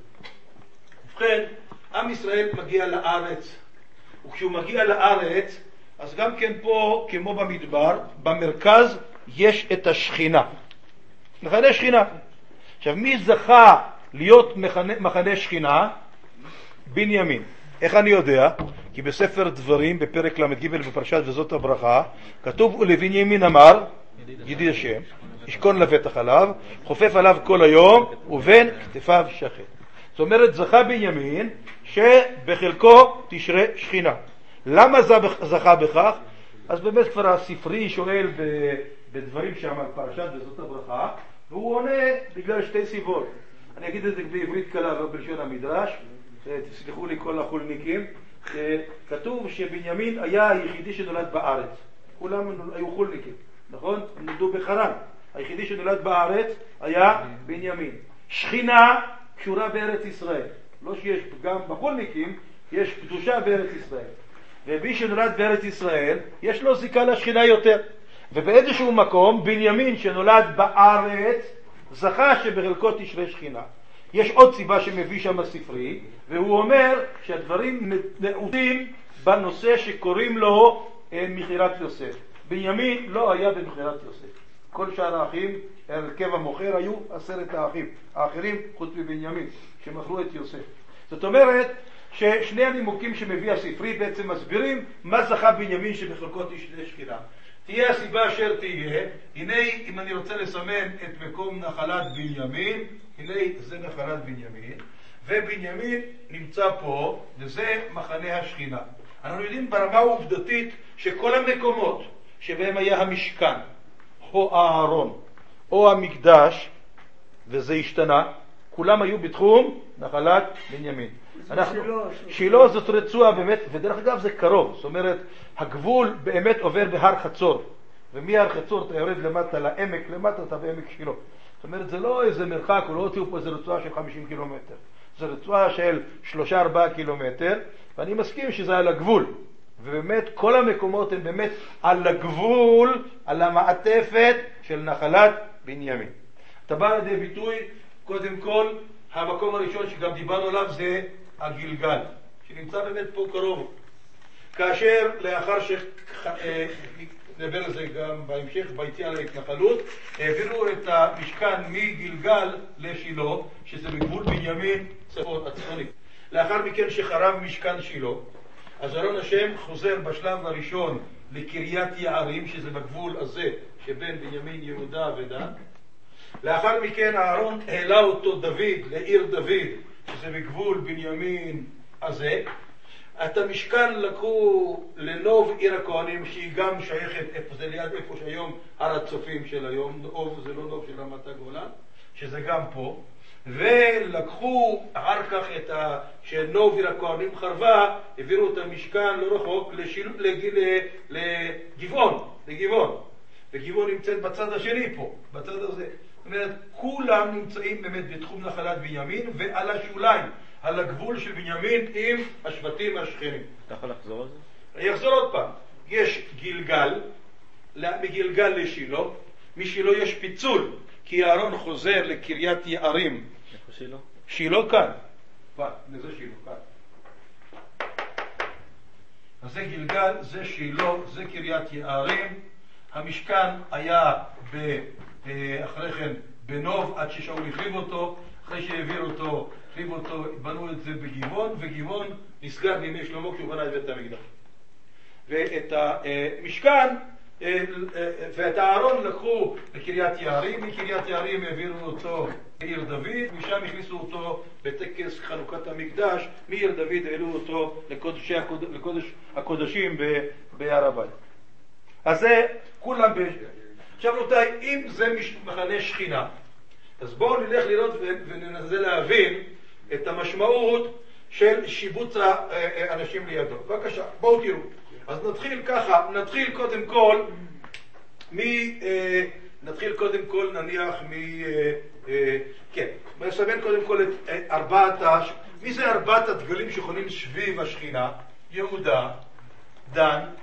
ובכן, עם ישראל מגיע לארץ, וכשהוא מגיע לארץ, אז גם כן פה, כמו במדבר, במרכז יש את השכינה. מחנה שכינה. עכשיו, מי זכה להיות מחנה, מחנה שכינה? בנימין. איך אני יודע? כי בספר דברים, בפרק למד ג' בפרשת וזאת הברכה, כתוב, ולבנימין אמר, ידיד השם, ישכון לבטח עליו, חופף עליו כל היום, ובין כתפיו שכן. זאת אומרת, זכה בנימין שבחלקו תשרה שכינה. למה זכה בכך? אז באמת כבר הספרי שואל בדברים שם על פרשת וזאת הברכה, והוא עונה בגלל שתי סיבות. אני אגיד את זה בעברית קלה ובלשון המדרש, תסלחו לי כל החולניקים. כתוב שבנימין היה היחידי שנולד בארץ. כולם היו חולניקים, נכון? נולדו בחרן. היחידי שנולד בארץ היה בנימין. שכינה קשורה בארץ ישראל. לא שיש גם בחולניקים, יש קדושה בארץ ישראל. ומי שנולד בארץ ישראל, יש לו זיקה לשכינה יותר. ובאיזשהו מקום, בנימין שנולד בארץ, זכה שבחלקו תשרה שכינה. יש עוד סיבה שמביא שם הספרי, והוא אומר שהדברים נעודים בנושא שקוראים לו אה, מחירת יוסף. בנימין לא היה במחירת יוסף. כל שאר האחים, הרכב המוכר, היו עשרת האחים. האחרים חוץ מבנימין, שמכרו את יוסף. זאת אומרת, ששני הנימוקים שמביא הספרי בעצם מסבירים מה זכה בנימין שבחלקו תשרה שכינה. תהיה הסיבה אשר תהיה, הנה אם אני רוצה לסמן את מקום נחלת בנימין, הנה זה נחלת בנימין, ובנימין נמצא פה, וזה מחנה השכינה. אנחנו יודעים ברמה העובדתית שכל המקומות שבהם היה המשכן, או הארון, או המקדש, וזה השתנה, כולם היו בתחום נחלת בנימין. אנחנו, שילה זאת רצועה באמת, ודרך אגב זה קרוב, זאת אומרת, הגבול באמת עובר בהר חצור, ומהר חצור אתה יורד למטה לעמק, למטה אתה בעמק שילה. זאת אומרת, זה לא איזה מרחק, הוא לא תראו פה איזה רצועה של חמישים קילומטר, זה רצועה של שלושה ארבעה קילומטר, ואני מסכים שזה על הגבול, ובאמת כל המקומות הם באמת על הגבול, על המעטפת של נחלת בנימין. אתה בא לידי ביטוי, קודם כל, המקום הראשון שגם דיברנו עליו זה הגילגל, שנמצא באמת פה קרוב. כאשר לאחר שנדבר על זה גם בהמשך, ביציאה להתנחלות, העבירו את המשכן מגילגל לשילה, שזה בגבול בנימין הצפוני. לאחר מכן שחרב משכן שילה, אז ארון השם חוזר בשלב הראשון לקריית יערים, שזה בגבול הזה שבין בנימין, יהודה ודן. לאחר מכן הארון העלה אותו דוד לעיר דוד, שזה בגבול בנימין הזה. את המשכן לקחו לנוב עיר הכהנים, שהיא גם שייכת, איפה זה ליד איפה שהיום הר הצופים של היום, נוב זה לא נוב של רמת הגולן, שזה גם פה. ולקחו אחר כך את ה... שנוב עיר הכהנים חרבה, העבירו את המשכן לא רחוק לשיל... לג... לגבעון, לגבעון. וגבעון נמצאת בצד השני פה, בצד הזה. זאת אומרת, כולם נמצאים באמת בתחום נחלת בנימין, ועל השוליים, על הגבול של בנימין עם השבטים השכנים. אתה יכול לחזור על זה? אני אחזור עוד פעם. יש גילגל, מגילגל לשילה, משילה יש פיצול, כי הארון חוזר לקריית יערים. איפה שילה? שילה כאן. זה שילה כאן. אז זה גילגל, זה שילה, זה קריית יערים. המשכן היה ב... אחרי כן בנוב, עד ששאול החריב אותו, אחרי שהעביר אותו, החריב אותו, בנו את זה בגבעון, וגבעון נסגר בימי שלמה כשהוא בנה את בית המקדש. ואת המשכן ואת הארון לקחו לקריית יערים, מקריית יערים העבירו אותו לעיר דוד, משם הכניסו אותו בטקס חנוכת המקדש, מעיר דוד העלו אותו לקודש, לקודש הקודשים בהר הבית. אז זה כולם ב... עכשיו רבותיי, אם זה מחנה שכינה, אז בואו נלך לראות וננסה להבין את המשמעות של שיבוץ האנשים לידו. בבקשה, בואו תראו. אז נתחיל ככה, נתחיל קודם כל מ... נתחיל קודם כל נניח מ... כן, נסמן קודם כל את ארבעת ה... מי זה ארבעת הדגלים שחונים סביב השכינה? יהודה, דן,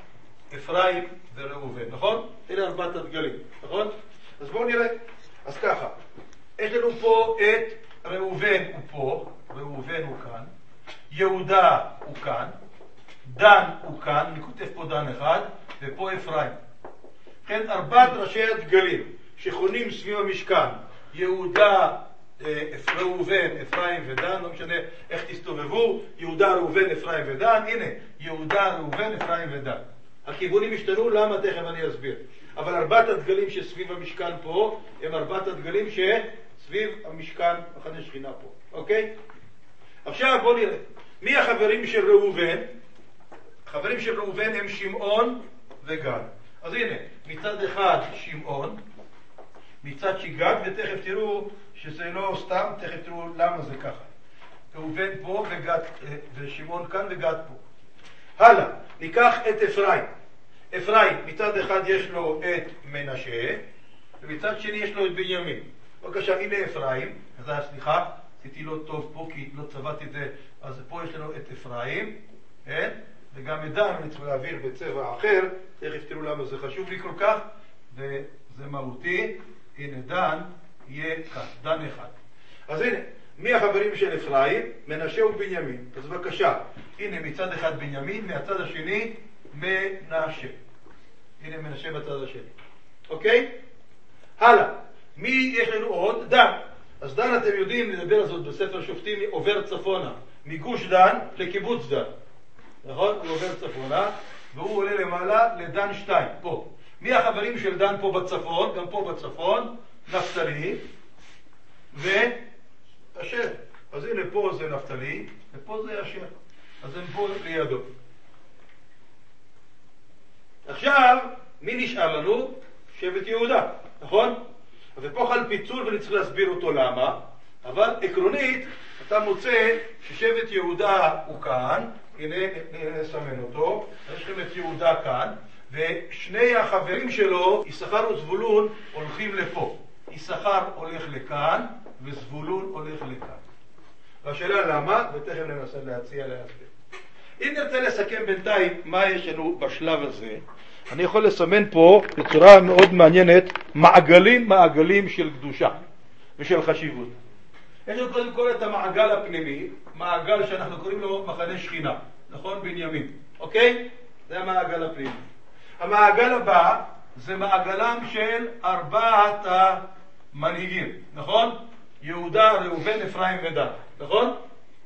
אפרים וראובן, נכון? אלה ארבעת הדגלים, נכון? אז בואו נראה. אז ככה, יש לנו פה את ראובן הוא פה, ראובן הוא כאן, יהודה הוא כאן, דן הוא כאן, אני כותב פה דן אחד, ופה אפרים. כן, ארבעת ראשי הדגלים שחונים סביב המשכן, יהודה, ראובן, אפרים ודן, לא משנה איך תסתובבו, יהודה, ראובן, אפרים ודן, הנה, יהודה, ראובן, אפרים ודן. הכיוונים השתנו, למה? תכף אני אסביר. אבל ארבעת הדגלים שסביב המשכן פה, הם ארבעת הדגלים שסביב המשכן, מחנה שכינה פה, אוקיי? עכשיו בואו נראה. מי החברים של ראובן? החברים של ראובן הם שמעון וגד. אז הנה, מצד אחד שמעון, מצד שגד, ותכף תראו שזה לא סתם, תכף תראו למה זה ככה. ראובן פה וגד, ושמעון כאן וגד פה. הלאה, ניקח את אפרים. אפרים, מצד אחד יש לו את מנשה, ומצד שני יש לו את בנימין. בבקשה, הנה אפרים, אז סליחה, עשיתי לא טוב פה כי לא צבעתי את זה, אז פה יש לנו את אפרים, כן? וגם את דן אני צריך להעביר בצבע אחר, תכף תראו למה זה חשוב לי כל כך, וזה מהותי. הנה דן יהיה כאן, דן אחד. אז הנה, מי החברים של אפרים? מנשה ובנימין. אז בבקשה, הנה מצד אחד בנימין, מהצד השני מנשה. הנה מנשה בצד השני. אוקיי? הלאה. מי יש לנו עוד? דן. אז דן, אתם יודעים, נדבר על זאת בספר שופטים, עובר צפונה, מגוש דן לקיבוץ דן. נכון? הוא עובר צפונה, והוא עולה למעלה לדן שתיים, פה. מי החברים של דן פה בצפון? גם פה בצפון, נפתלי ואשר. אז הנה פה זה נפתלי, ופה זה אשר. אז הם פה לידו. עכשיו, מי נשאר לנו? שבט יהודה, נכון? ופה חל פיצול ואני צריך להסביר אותו למה, אבל עקרונית אתה מוצא ששבט יהודה הוא כאן, הנה נסמן אותו, יש לכם את יהודה כאן, ושני החברים שלו, יששכר וזבולון, הולכים לפה. יששכר הולך לכאן וזבולון הולך לכאן. והשאלה למה, ותכף ננסה להציע להסביר. אם נרצה לסכם בינתיים מה יש לנו בשלב הזה, אני יכול לסמן פה בצורה מאוד מעניינת מעגלים מעגלים של קדושה ושל חשיבות. יש לנו קודם כל את המעגל הפנימי, מעגל שאנחנו קוראים לו מחנה שכינה, נכון? בנימין, אוקיי? זה המעגל הפנימי. המעגל הבא זה מעגלם של ארבעת המנהיגים, נכון? יהודה, ראובן, אפרים ודן, נכון?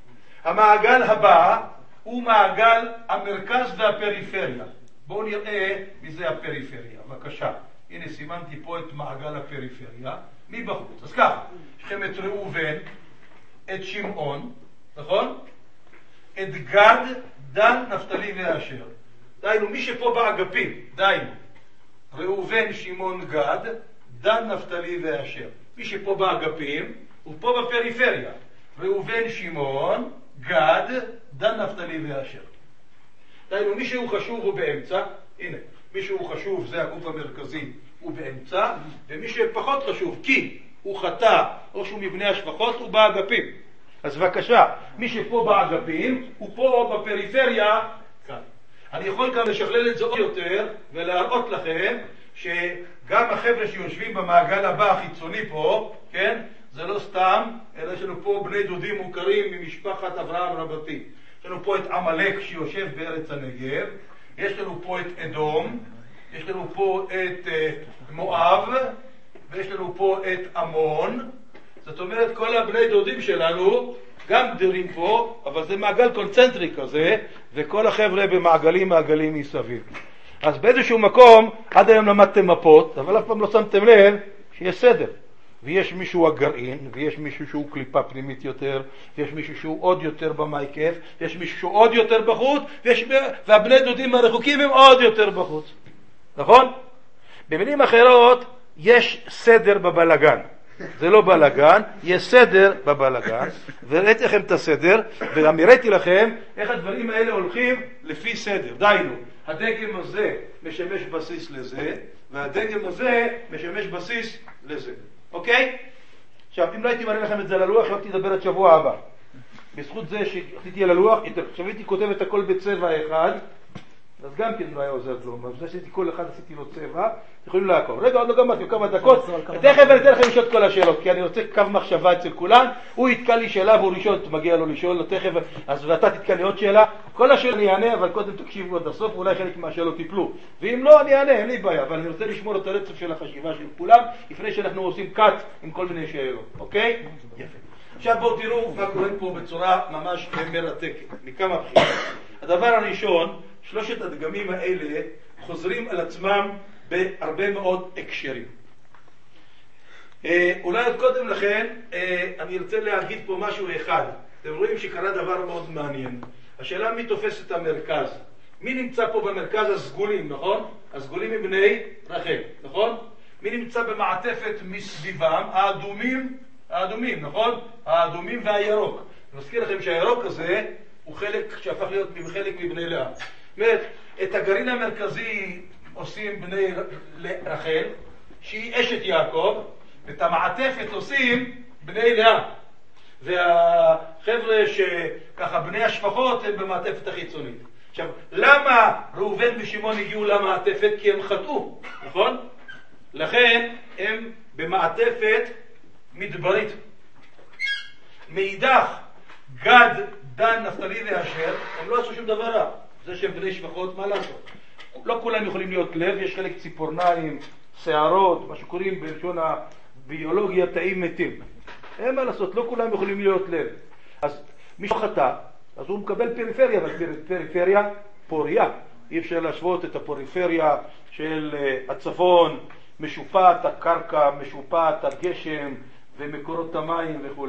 המעגל הבא הוא מעגל המרכז והפריפריה. בואו נראה מי זה הפריפריה. בבקשה. הנה סימנתי פה את מעגל הפריפריה. מי בחוץ? אז ככה, יש לכם את ראובן, את שמעון, נכון? את גד, דן, נפתלי ואשר. דיינו, מי שפה באגפים, דיינו, ראובן, שמעון, גד, דן, נפתלי ואשר. מי שפה באגפים, הוא פה בפריפריה. ראובן, שמעון, גד, דן, נפתלי ואשר. דיינו, מי שהוא חשוב הוא באמצע, הנה, מי שהוא חשוב זה הגוף המרכזי, הוא באמצע, ומי שפחות חשוב, כי הוא חטא או שהוא מבני השפחות, הוא באגפים. אז בבקשה, מי שפה באגפים, הוא פה בפריפריה, כאן. אני יכול גם לשכלל את זה עוד יותר, ולהראות לכם, שגם החבר'ה שיושבים במעגל הבא החיצוני פה, כן, זה לא סתם, אלא יש לנו פה בני דודים מוכרים ממשפחת אברהם רבתי. יש לנו פה את עמלק שיושב בארץ הנגב, יש לנו פה את אדום, יש לנו פה את uh, מואב, ויש לנו פה את עמון. זאת אומרת, כל הבני דודים שלנו גם גדרים פה, אבל זה מעגל קונצנטרי כזה, וכל החבר'ה במעגלים מעגלים מסביב. אז באיזשהו מקום, עד היום למדתם מפות, אבל אף פעם לא שמתם לב שיש סדר. ויש מישהו הגרעין, ויש מישהו שהוא קליפה פנימית יותר, ויש מישהו שהוא עוד יותר במייקף, ויש מישהו שהוא עוד יותר בחוץ, ויש... והבני דודים הרחוקים הם עוד יותר בחוץ. נכון? במילים אחרות, יש סדר בבלגן. זה לא בלגן, יש סדר בבלגן, וראיתי לכם את הסדר, וגם הראיתי לכם איך הדברים האלה הולכים לפי סדר. דיינו, הדגם הזה משמש בסיס לזה, והדגם הזה משמש בסיס לזה. אוקיי? עכשיו, אם לא הייתי מראה לכם את זה על הלוח, הייתי לדבר את שבוע הבא. בזכות זה שהחליטי על הלוח, עכשיו הייתי כותב את הכל בצבע אחד, אז גם כן לא היה עוזר כלום. אז זה שעשיתי כל אחד עשיתי לו צבע, יכולים לעקוב. רגע, עוד לא גמרתי, כמה דקות. תכף אני אתן לכם לשאול את כל השאלות, כי אני רוצה קו מחשבה אצל כולם. הוא יתקע לי שאלה והוא לשאול, מגיע לו לשאול לו תכף, אז ואתה תתקע לי עוד שאלה. כל השאלה אני אענה, אבל קודם תקשיבו עד הסוף, אולי חלק מהשאלות תיפלו. ואם לא, אני אענה, אין לי בעיה, אבל אני רוצה לשמור את הרצף של החשיבה של כולם, לפני שאנחנו עושים קאט עם כל מיני שאלות, אוקיי? יפה. עכשיו בואו תראו מה קורה פה בצורה ממש מרתקת, מכמה בחינות. הדבר הראשון, שלושת הדגמים האלה חוזרים על עצמם בהרבה מאוד הקשרים. אה, אולי עוד קודם לכן, אה, אני ארצה להגיד פה משהו אחד. אתם רואים שקרה דבר מאוד מעניין. השאלה מי תופס את המרכז. מי נמצא פה במרכז? הסגולים, נכון? הסגולים הם בני רחל, נכון? מי נמצא במעטפת מסביבם? האדומים, האדומים, נכון? האדומים והירוק. אני מזכיר לכם שהירוק הזה הוא חלק שהפך להיות חלק מבני לאה. זאת אומרת, את הגרעין המרכזי עושים בני רחל, שהיא אשת יעקב, ואת המעטפת עושים בני לאה. והחבר'ה שככה בני השפחות הם במעטפת החיצונית. עכשיו, למה ראובן ושמעון הגיעו למעטפת? כי הם חטאו, נכון? לכן הם במעטפת מדברית. מאידך, גד, דן, נפתלי ואשר, הם לא עשו שום דבר רע. זה שהם בני שפחות, מה לעשות? לא כולם יכולים להיות לב, יש חלק ציפורניים, שערות, מה שקוראים בלשון הביולוגיה תאים מתים. אין מה לעשות, לא כולם יכולים להיות לב. אז מי שחטא, אז הוא מקבל פריפריה, אבל פריפריה פוריה. אי אפשר להשוות את הפריפריה של הצפון, משופעת הקרקע, משופעת הגשם ומקורות המים וכו',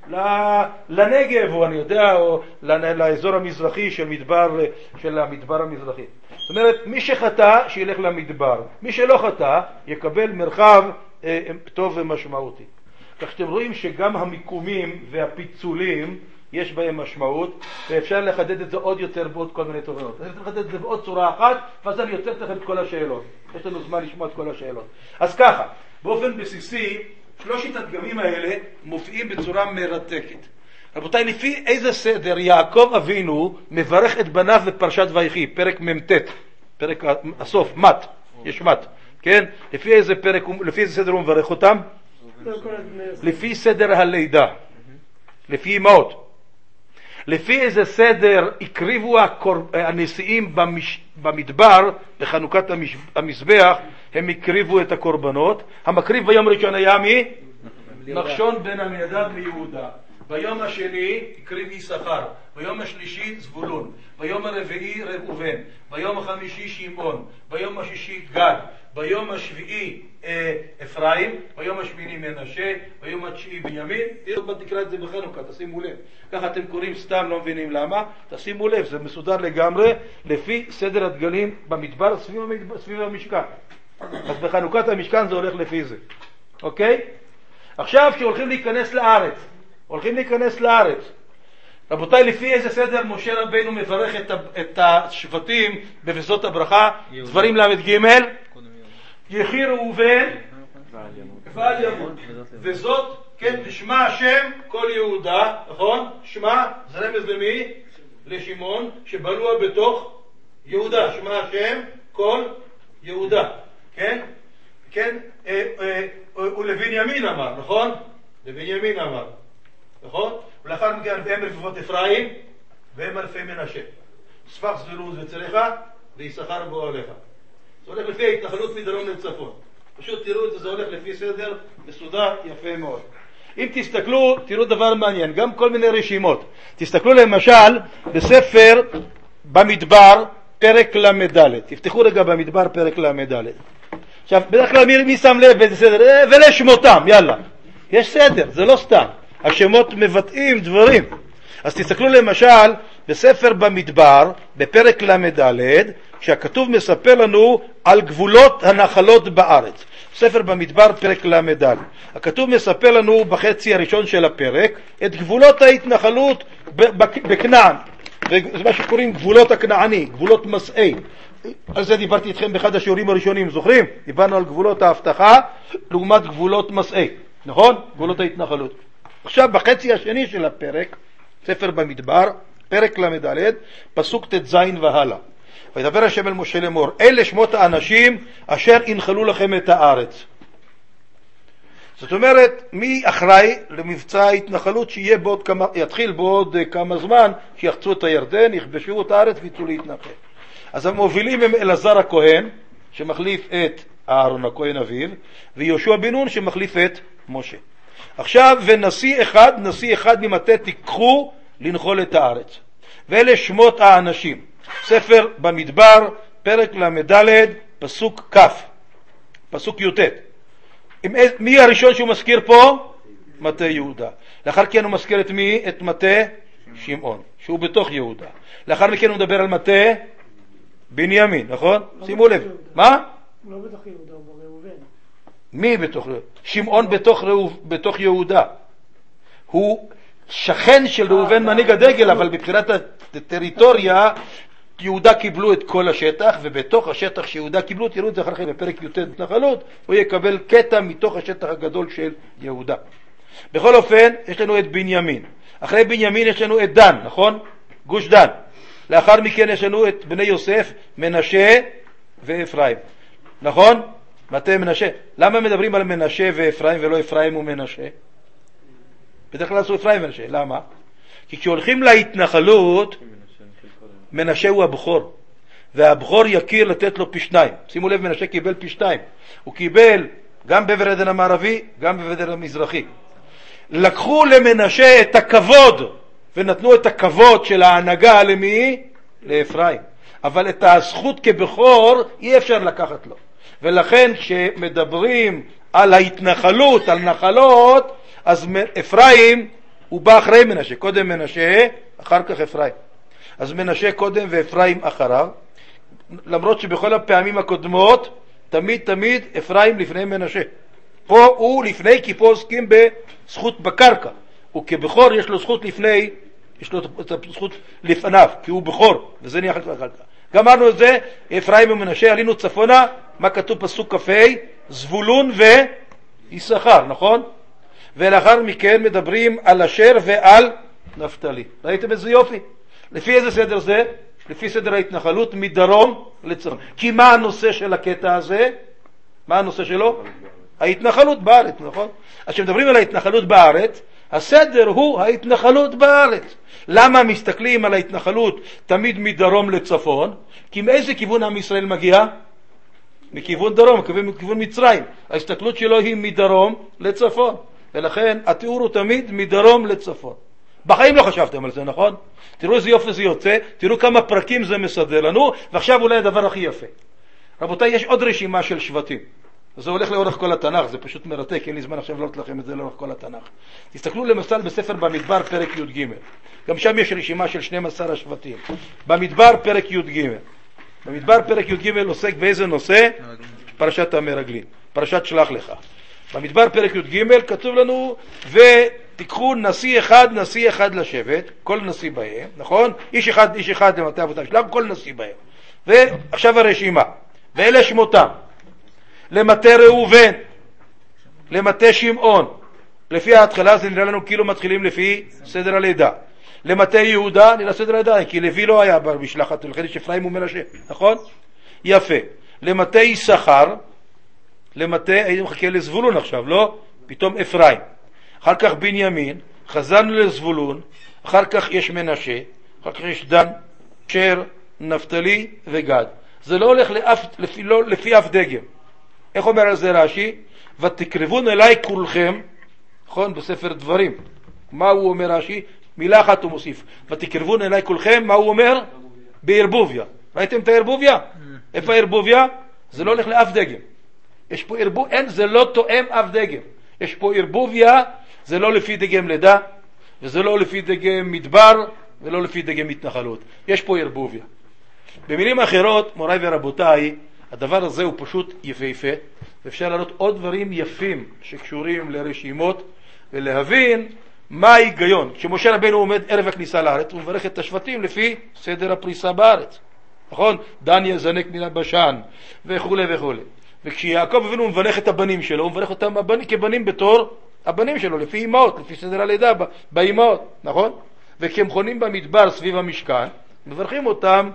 לנגב, או אני יודע, או לאזור המזרחי של מדבר, של המדבר המזרחי. זאת אומרת, מי שחטא, שילך למדבר. מי שלא חטא, יקבל מרחב אה, טוב ומשמעותי. כך שאתם רואים שגם המיקומים והפיצולים, יש בהם משמעות, ואפשר לחדד את זה עוד יותר בעוד כל מיני תובנות. אני רוצה לחדד את זה בעוד צורה אחת, ואז אני יוצר תכף את כל השאלות. יש לנו זמן לשמוע את כל השאלות. אז ככה, באופן בסיסי, שלושת הדגמים האלה מופיעים בצורה מרתקת. רבותיי, לפי איזה סדר יעקב אבינו מברך את בניו בפרשת ויחי, פרק מ"ט, פרק הסוף, מת, יש מת, כן? לפי איזה פרק, לפי איזה סדר הוא מברך אותם? לפי סדר הלידה, לפי אמהות. לפי איזה סדר הקריבו הנשיאים במדבר בחנוכת המזבח, הם הקריבו את הקורבנות. המקריב ביום ראשון היה מי? נחשון בן עמינדב מיהודה. ביום השני הקריב יששכר, ביום השלישי זבולון, ביום הרביעי ראובן, ביום החמישי שמעון, ביום השישי גד, ביום השביעי אה, אפרים, ביום השמיני מנשה, ביום התשיעי בנימין. תראו מה תקרא את זה בחנוכה, תשימו לב. ככה אתם קוראים סתם, לא מבינים למה, תשימו לב, זה מסודר לגמרי לפי סדר הדגלים במדבר סביב, המדבר, סביב המשכן. אז בחנוכת המשכן זה הולך לפי זה, אוקיי? עכשיו שהולכים להיכנס לארץ, הולכים להיכנס לארץ. רבותיי, לפי איזה סדר משה רבינו מברך את, את השבטים בבזות הברכה? דברים למד ג' יחי ראובן ועל ימון, וזאת, כן, לשמה השם כל יהודה, נכון? שמה, זה רמז למי? לשמעון, שבלוע בתוך יהודה, שמה השם כל יהודה, כן? כן? אה, אה, ולבנימין אמר, נכון? לבנימין אמר, נכון? ולאחר מכן והם רבבות אפרים והם אלפי מנשה, ספח זירוז וצריך ויששכר באוהליך. זה הולך לפי ההתנחלות מדרום לצפון. פשוט תראו את זה, זה הולך לפי סדר מסודר יפה מאוד. אם תסתכלו, תראו דבר מעניין, גם כל מיני רשימות. תסתכלו למשל בספר במדבר פרק למדלת. תפתחו רגע במדבר פרק למדלת. עכשיו, בדרך כלל מי, מי שם לב באיזה סדר? ולשמותם, יאללה. יש סדר, זה לא סתם. השמות מבטאים דברים. אז תסתכלו למשל בספר במדבר, בפרק למדלת, שהכתוב מספר לנו על גבולות הנחלות בארץ. ספר במדבר פרק למדלת. הכתוב מספר לנו בחצי הראשון של הפרק את גבולות ההתנחלות בכנען. וזה מה שקוראים גבולות הכנעני, גבולות מסעי. על זה דיברתי איתכם באחד השיעורים הראשונים, זוכרים? דיברנו על גבולות ההבטחה לעומת גבולות מסעי, נכון? גבולות ההתנחלות. עכשיו בחצי השני של הפרק, ספר במדבר, פרק למדלת, פסוק תזין והלאה. וידבר השם אל משה לאמור, אלה שמות האנשים אשר ינחלו לכם את הארץ. זאת אומרת, מי אחראי למבצע ההתנחלות שיהיה בעוד כמה, יתחיל בעוד כמה זמן, שיחצו את הירדן, יכבשו את הארץ ויצאו להתנחל. אז המובילים הם אלעזר הכהן, שמחליף את אהרון הכהן אביו, ויהושע בן נון שמחליף את משה. עכשיו, ונשיא אחד, נשיא אחד ממטה תיקחו לנחול את הארץ. ואלה שמות האנשים. ספר במדבר, פרק למד, פסוק כ', פסוק י"ט. מי הראשון שהוא מזכיר פה? מטה יהודה. לאחר מכן הוא מזכיר את מי? את מטה שמעון, שהוא בתוך יהודה. לאחר מכן הוא מדבר על מטה בנימין, נכון? שימו לב. מה? לא בתוך יהודה, הוא בראובן. מי בתוך יהודה? שמעון בתוך, בתוך יהודה. הוא שכן של ראובן מנהיג הדגל, אבל מבחינת הטריטוריה, יהודה קיבלו את כל השטח, ובתוך השטח שיהודה קיבלו, תראו את זה אחר כך בפרק י"ט התנחלות, הוא יקבל קטע מתוך השטח הגדול של יהודה. בכל אופן, יש לנו את בנימין. אחרי בנימין יש לנו את דן, נכון? גוש דן. לאחר מכן יש לנו את בני יוסף, מנשה ואפרים. נכון? מטה מנשה. למה מדברים על מנשה ואפרים ולא אפרים ומנשה? בדרך כלל עשו אפרים ומנשה. למה? כי כשהולכים להתנחלות, מנשה הוא הבכור, והבכור יכיר לתת לו פי שניים. שימו לב, מנשה קיבל פי שניים. הוא קיבל גם בעבר הירדן המערבי, גם בעבר הירדן המזרחי. לקחו למנשה את הכבוד, ונתנו את הכבוד של ההנהגה למי? לאפרים. אבל את הזכות כבכור אי אפשר לקחת לו. ולכן כשמדברים על ההתנחלות, על נחלות, אז אפרים הוא בא אחרי מנשה. קודם מנשה, אחר כך אפרים. אז מנשה קודם ואפרים אחריו, למרות שבכל הפעמים הקודמות תמיד תמיד אפרים לפני מנשה. פה הוא לפני, כי פה עוסקים בזכות בקרקע, וכבכור יש לו זכות לפני, יש לו את הזכות לפניו, כי הוא בכור, וזה נהיה אחר כך. גמרנו את זה, אפרים ומנשה, עלינו צפונה, מה כתוב פסוק כ"ה? זבולון ויששכר, נכון? ולאחר מכן מדברים על אשר ועל נפתלי. ראיתם איזה יופי? לפי איזה סדר זה? לפי סדר ההתנחלות מדרום לצפון. כי מה הנושא של הקטע הזה? מה הנושא שלו? ההתנחלות בארץ, נכון? אז כשמדברים על ההתנחלות בארץ, הסדר הוא ההתנחלות בארץ. למה מסתכלים על ההתנחלות תמיד מדרום לצפון? כי מאיזה כיוון עם ישראל מגיע? מכיוון דרום, מכיוון מצרים. ההסתכלות שלו היא מדרום לצפון. ולכן התיאור הוא תמיד מדרום לצפון. בחיים לא חשבתם על זה, נכון? תראו איזה יופי זה יוצא, תראו כמה פרקים זה מסדר לנו, ועכשיו אולי הדבר הכי יפה. רבותיי, יש עוד רשימה של שבטים. זה הולך לאורך כל התנ"ך, זה פשוט מרתק, אין לי זמן עכשיו לראות לכם את זה לאורך כל התנ"ך. תסתכלו למשל בספר במדבר פרק י"ג. גם שם יש רשימה של שנים עשר השבטים. במדבר פרק י"ג. במדבר פרק י"ג עוסק באיזה נושא? פרשת המרגלים, פרשת שלח לך. במדבר פרק י"ג כתוב לנו, ותיקחו נשיא אחד, נשיא אחד לשבט, כל נשיא בהם, נכון? איש אחד, איש אחד למטה אבותם שלנו, כל נשיא בהם. ועכשיו הרשימה, ואלה שמותם, למטה ראובן, למטה שמעון, לפי ההתחלה זה נראה לנו כאילו מתחילים לפי סדר הלידה. למטה יהודה נראה סדר הלידה, כי לוי לא היה במשלחת, לכן יש אפרים ומנשה, נכון? יפה. למטה יששכר, למטה, הייתי מחכה לזבולון עכשיו, לא? פתאום אפרים. אחר כך בנימין, חזרנו לזבולון, אחר כך יש מנשה, אחר כך יש דן, שר, נפתלי וגד. זה לא הולך לאף, לפי, לא, לפי אף דגם. איך אומר על זה רש"י? ותקרבון אליי כולכם, נכון? בספר דברים. מה הוא אומר רש"י? מילה אחת הוא מוסיף. ותקרבון אליי כולכם, מה הוא אומר? בערבוביה. ראיתם את הערבוביה? איפה הערבוביה? זה לא הולך לאף דגם. יש פה ערבוב, אין, זה לא תואם אף דגם. יש פה ערבוביה, זה לא לפי דגם לידה, וזה לא לפי דגם מדבר, ולא לפי דגם התנחלות. יש פה ערבוביה. במילים אחרות, מוריי ורבותיי, הדבר הזה הוא פשוט יפהפה, ואפשר לראות עוד דברים יפים שקשורים לרשימות, ולהבין מה ההיגיון. כשמשה רבנו עומד ערב הכניסה לארץ, הוא מברך את השבטים לפי סדר הפריסה בארץ. נכון? דן יזנק מן הבשן, וכו' וכו'. וכשיעקב אבינו מברך את הבנים שלו, הוא מברך אותם הבנים, כבנים בתור הבנים שלו, לפי אמהות, לפי סדר הלידה באמהות, נכון? וכשהם חונים במדבר סביב המשכן, מברכים אותם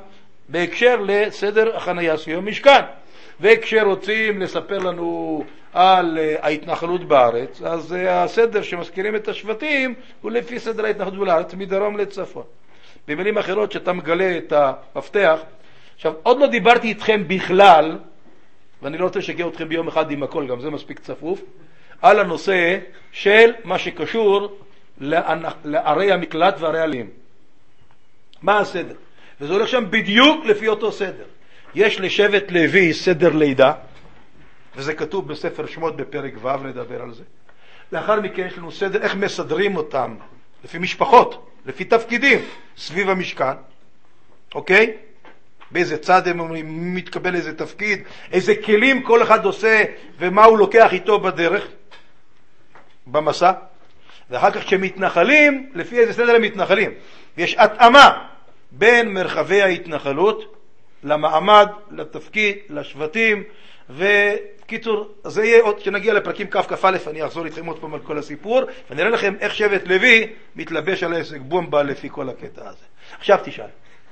בהקשר לסדר החניה סביב המשכן. וכשרוצים לספר לנו על ההתנחלות בארץ, אז הסדר שמזכירים את השבטים הוא לפי סדר ההתנחלות בארץ מדרום לצפון. במילים אחרות, שאתה מגלה את המפתח. עכשיו, עוד לא דיברתי איתכם בכלל, ואני לא רוצה לשגע אתכם ביום אחד עם הכל, גם זה מספיק צפוף, על הנושא של מה שקשור לערי המקלט וערי הלאים. מה הסדר? וזה הולך שם בדיוק לפי אותו סדר. יש לשבט לוי סדר לידה, וזה כתוב בספר שמות בפרק ו', נדבר על זה. לאחר מכן יש לנו סדר איך מסדרים אותם, לפי משפחות, לפי תפקידים, סביב המשכן. אוקיי? באיזה צד הם מתקבל איזה תפקיד, איזה כלים כל אחד עושה, ומה הוא לוקח איתו בדרך, במסע. ואחר כך כשמתנחלים, לפי איזה סדר הם מתנחלים. יש התאמה בין מרחבי ההתנחלות למעמד, לתפקיד, לשבטים, וקיצור, זה יהיה עוד שנגיע לפרקים כף כף א', אני אחזור איתכם עוד פעם על כל הסיפור, ונראה לכם איך שבט לוי מתלבש על העסק בומבה לפי כל הקטע הזה. עכשיו תשאל.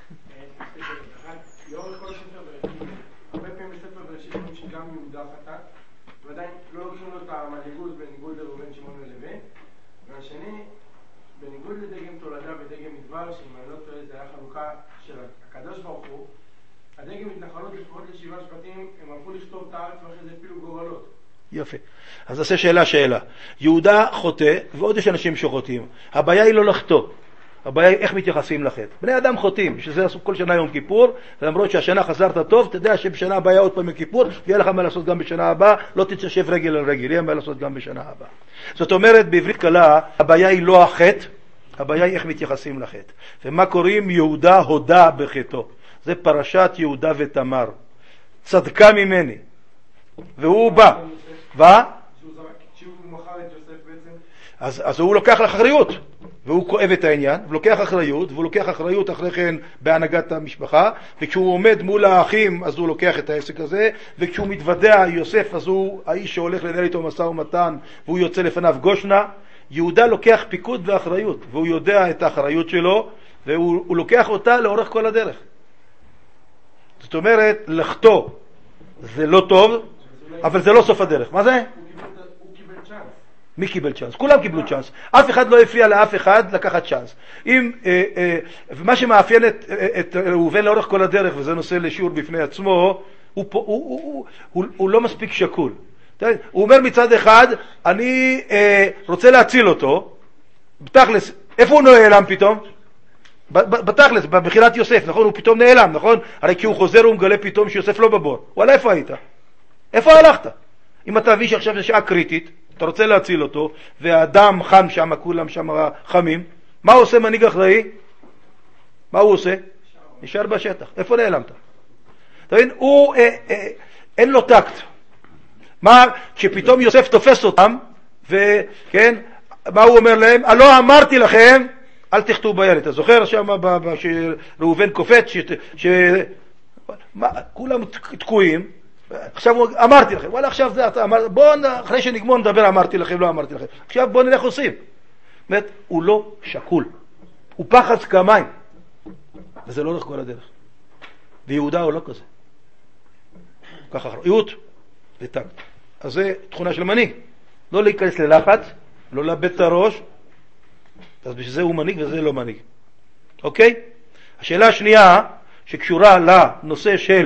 לאורך כל הספר, הרבה פעמים בספר בראשית אומרים שגם יהודה חטא, ועדיין לא לוקחים לו את המנהיגות בניגוד לראובן, שמעון ולוי. והשני, בניגוד לדגם תולדה ודגם מדבר, שאם אני לא טועה זה היה חלוקה של הקדוש ברוך הוא, הדגם התנחלות לפחות לשבעה שבטים, הם הלכו לכתוב את הארץ ואחרי זה הפילו גורלות. יפה. אז נעשה שאלה שאלה. יהודה חוטא, ועוד יש אנשים שחוטאים. הבעיה היא לא לחטוא. הבעיה היא איך מתייחסים לחטא. בני אדם חוטאים, שזה עשו כל שנה יום כיפור, ולמרות שהשנה חזרת טוב, תדע שבשנה הבאה עוד פעם יום כיפור, ויהיה לך מה לעשות גם בשנה הבאה, לא תתיישב רגל על רגל, יהיה מה לעשות גם בשנה הבאה. זאת אומרת, בעברית קלה, הבעיה היא לא החטא, הבעיה היא איך מתייחסים לחטא. ומה קוראים? יהודה הודה בחטאו. זה פרשת יהודה ותמר. צדקה ממני. והוא בא. ומה? כשהוא מכר את יוסף בעצם? אז, אז הוא לוקח לאחריות. והוא כואב את העניין, והוא לוקח אחריות, והוא לוקח אחריות אחרי כן בהנהגת המשפחה, וכשהוא עומד מול האחים, אז הוא לוקח את העסק הזה, וכשהוא מתוודע יוסף, אז הוא האיש שהולך לנהל איתו משא ומתן, והוא יוצא לפניו גושנה. יהודה לוקח פיקוד ואחריות, והוא יודע את האחריות שלו, והוא לוקח אותה לאורך כל הדרך. זאת אומרת, לחטוא זה לא טוב, אבל זה לא סוף הדרך. מה זה? הוא קיבל צ'אנס. מי קיבל צ'אנס? כולם קיבלו צ'אנס. אף אחד לא הפריע לאף אחד לקחת צ'אנס. אם, אה, אה, ומה שמאפיין את, את ראובן לאורך כל הדרך, וזה נושא לשיעור בפני עצמו, הוא, הוא, הוא, הוא, הוא, הוא לא מספיק שקול. הוא אומר מצד אחד, אני אה, רוצה להציל אותו, בתכלס, איפה הוא נעלם פתאום? בתכלס, בבחירת יוסף, נכון? הוא פתאום נעלם, נכון? הרי כשהוא חוזר הוא מגלה פתאום שיוסף לא בבור. וואלה, איפה היית? איפה הלכת? אם אתה מבין שעכשיו זה שעה קריטית, אתה רוצה להציל אותו, והאדם חם שם, כולם שם חמים, מה הוא עושה מנהיג אחראי? מה הוא עושה? נשאר בשטח. איפה נעלמת? אתה מבין? הוא, אה, אה, אין לו טקט. מה, כשפתאום יוסף תופס אותם, וכן, מה הוא אומר להם? לא אמרתי לכם, אל תחטאו בילד. אתה זוכר שם שראובן קופץ, ש... ש... מה, כולם תקועים, עכשיו הוא, אמרתי לכם, וואלה, עכשיו זה, אתה אמר, בואו, אחרי שנגמור נדבר, אמרתי לכם, לא אמרתי לכם. עכשיו בואו נלך עושים. זאת אומרת, הוא לא שקול. הוא פחד כמיים. וזה לא הולך כל הדרך. ויהודה הוא לא כזה. ככה אחריות וטקט. אז זה תכונה של מנהיג. לא להיכנס ללחץ, לא לאבד את הראש, אז בשביל זה הוא מנהיג וזה לא מנהיג. אוקיי? השאלה השנייה, שקשורה לנושא של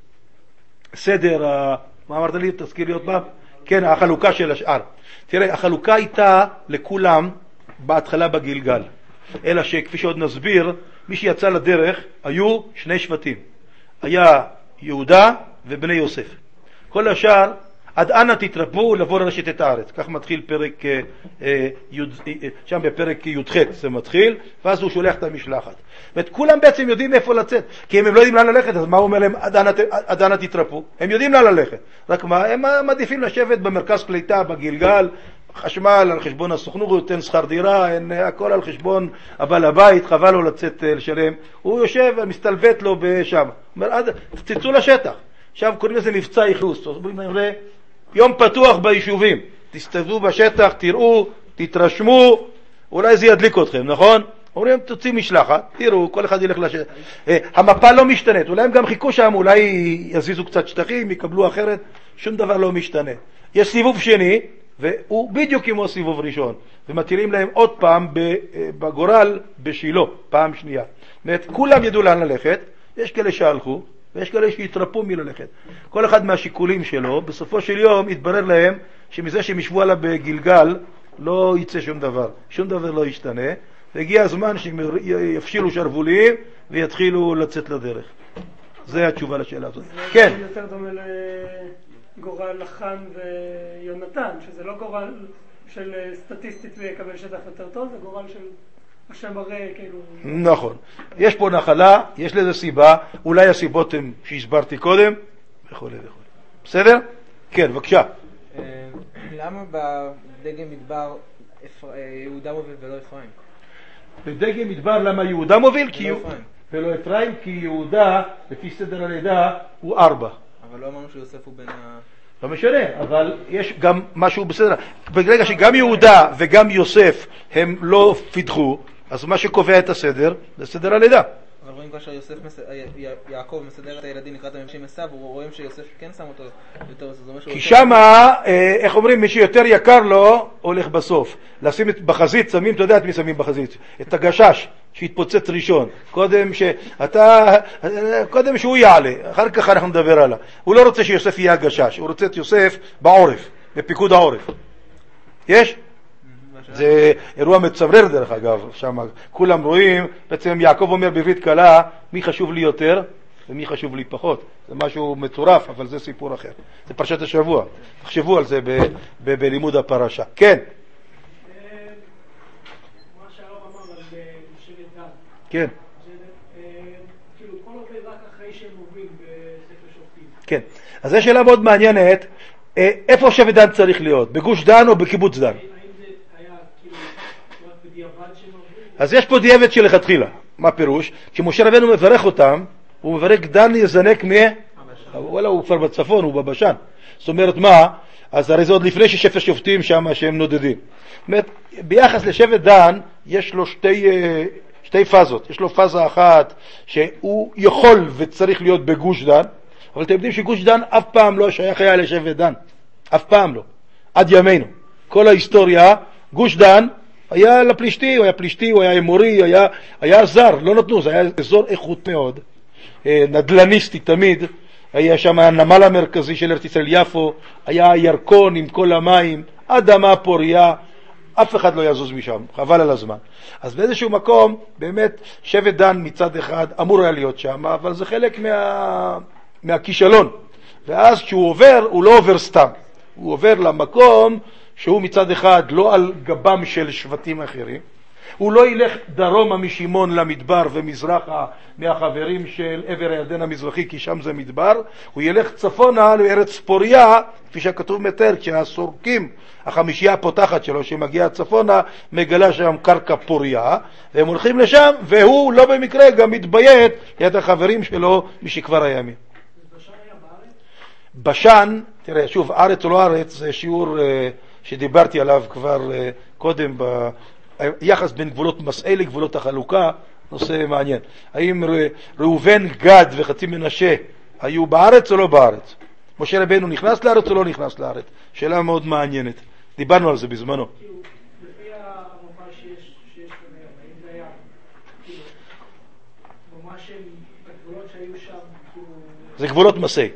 סדר, מה אמרת לי? תזכיר לי עוד פעם? כן, החלוקה של השאר. תראה, החלוקה הייתה לכולם בהתחלה בגלגל. אלא שכפי שעוד נסביר, מי שיצא לדרך היו שני שבטים. היה יהודה ובני יוסף. כל השאר, עד אנה תתרפו לבוא לרשת את הארץ. כך מתחיל פרק, אה, אה, יוד, אה, שם בפרק י"ח זה מתחיל, ואז הוא שולח את המשלחת. ואת כולם בעצם יודעים איפה לצאת, כי אם הם לא יודעים לאן ללכת, אז מה הוא אומר להם? עד אנה, עד אנה תתרפו. הם יודעים לאן ללכת. רק מה, הם מעדיפים לשבת במרכז קליטה, בגלגל, חשמל על חשבון הסוכנות, הוא נותן שכר דירה, אין, הכל על חשבון הבעל הבית, חבל לו לצאת לשלם. הוא יושב ומסתלבט לו בשם. אומר, עד, תצאו לשטח. עכשיו קוראים לזה מבצע איכלוס. יום פתוח ביישובים. תסתובבו בשטח, תראו, תתרשמו, אולי זה ידליק אתכם, נכון? אומרים, תוציא משלחת, תראו, כל אחד ילך לשטח. המפה לא משתנית, אולי הם גם חיכו שם, אולי יזיזו קצת שטחים, יקבלו אחרת, שום דבר לא משתנה. יש סיבוב שני, והוא בדיוק כמו סיבוב ראשון, ומטילים להם עוד פעם בגורל בשילה, פעם שנייה. זאת אומרת, כולם ידעו לאן ללכת, יש כאלה שהלכו, ויש כאלה שהתרפו מללכת. כל אחד מהשיקולים שלו, בסופו של יום התברר להם שמזה שהם ישבו עליו בגלגל, לא יצא שום דבר, שום דבר לא ישתנה, והגיע הזמן שהם יפשילו שרבולים ויתחילו לצאת לדרך. זה התשובה לשאלה הזאת. כן. זה יותר דומה לגורל לחן ויונתן, שזה לא גורל של סטטיסטית ויקבל שטח יותר טוב, זה גורל של השם הרי כאילו... נכון. יש פה נחלה, יש לזה סיבה, אולי הסיבות הן שהסברתי קודם, וכו' וכו'. בסדר? כן, בבקשה. למה בדגל מדבר יהודה מוביל ולא אפרים? בדגל מדבר למה יהודה מוביל? ולא אפרים, כי יהודה, לפי סדר הלידה, הוא ארבע. אבל לא אמרנו שיוסף הוא בין ה... לא משנה, אבל יש גם משהו בסדר. ברגע שגם יהודה וגם יוסף הם לא פיתחו, אז מה שקובע את הסדר, זה סדר הלידה. אבל רואים כאשר יוסף, יעקב מסדר את הילדים לקראת הממשים עשיו, רואים שיוסף כן שם אותו יותר בסוף. כי שמה, איך אומרים, מי שיותר יקר לו, הולך בסוף. לשים בחזית, שמים, אתה יודע את מי שמים בחזית? את הגשש, שהתפוצץ ראשון. קודם שאתה, קודם שהוא יעלה, אחר כך אנחנו נדבר עליו. הוא לא רוצה שיוסף יהיה הגשש, הוא רוצה את יוסף בעורף, בפיקוד העורף. יש? זה אירוע מצמרר דרך אגב, שם כולם רואים, בעצם יעקב אומר בברית קלה, מי חשוב לי יותר ומי חשוב לי פחות. זה משהו מטורף, אבל זה סיפור אחר. זה פרשת השבוע, תחשבו על זה ב- ב- בלימוד הפרשה. כן. מה שהרב אמר על שבט דן. כן. כאילו כל עובד רק אחרי שהם מוביל בספר שופטים. כן. אז זו שאלה מאוד מעניינת, איפה שבט דן צריך להיות? בגוש דן או בקיבוץ דן? אז יש פה דיעבד שלכתחילה. מה פירוש? כשמשה רבנו מברך אותם, הוא מברך דן יזנק מ... וואלה, הוא כבר בצפון, הוא בבשן. זאת אומרת מה? אז הרי זה עוד לפני ששפר שופטים שם שהם נודדים. זאת אומרת, ביחס לשבט דן, יש לו שתי, שתי פאזות. יש לו פאזה אחת שהוא יכול וצריך להיות בגוש דן, אבל אתם יודעים שגוש דן אף פעם לא שייך היה לשבט דן. אף פעם לא. עד ימינו. כל ההיסטוריה, גוש דן, היה לפלישתי, הוא היה פלישתי, הוא היה אמורי, היה, היה זר, לא נתנו, זה היה אזור איכות מאוד, נדלניסטי תמיד, היה שם הנמל המרכזי של ארץ ישראל יפו, היה ירקון עם כל המים, אדמה פוריה, אף אחד לא יזוז משם, חבל על הזמן. אז באיזשהו מקום, באמת, שבט דן מצד אחד אמור היה להיות שם, אבל זה חלק מה, מהכישלון. ואז כשהוא עובר, הוא לא עובר סתם, הוא עובר למקום, שהוא מצד אחד לא על גבם של שבטים אחרים, הוא לא ילך דרומה משמעון למדבר ומזרחה מהחברים של עבר הירדן המזרחי, כי שם זה מדבר, הוא ילך צפונה לארץ פוריה, כפי שכתוב מתאר, כשהסורקים, החמישייה הפותחת שלו שמגיעה צפונה, מגלה שם קרקע פוריה, והם הולכים לשם, והוא לא במקרה גם מתביית ליד החברים שלו משכבר הימים. בשן היה בארץ? בשן, תראה, שוב, ארץ או לא ארץ, זה שיעור... שדיברתי עליו כבר קודם ביחס בין גבולות מסעי לגבולות החלוקה, נושא מעניין. האם ראובן, גד וחצי מנשה היו בארץ או לא בארץ? משה רבנו נכנס לארץ או לא נכנס לארץ? שאלה מאוד מעניינת. דיברנו על זה בזמנו. כאילו, לפי המפה שיש ביניהם, האם זה היה, כאילו, ממש הגבולות שהיו שם, כאילו... זה גבולות מסעי.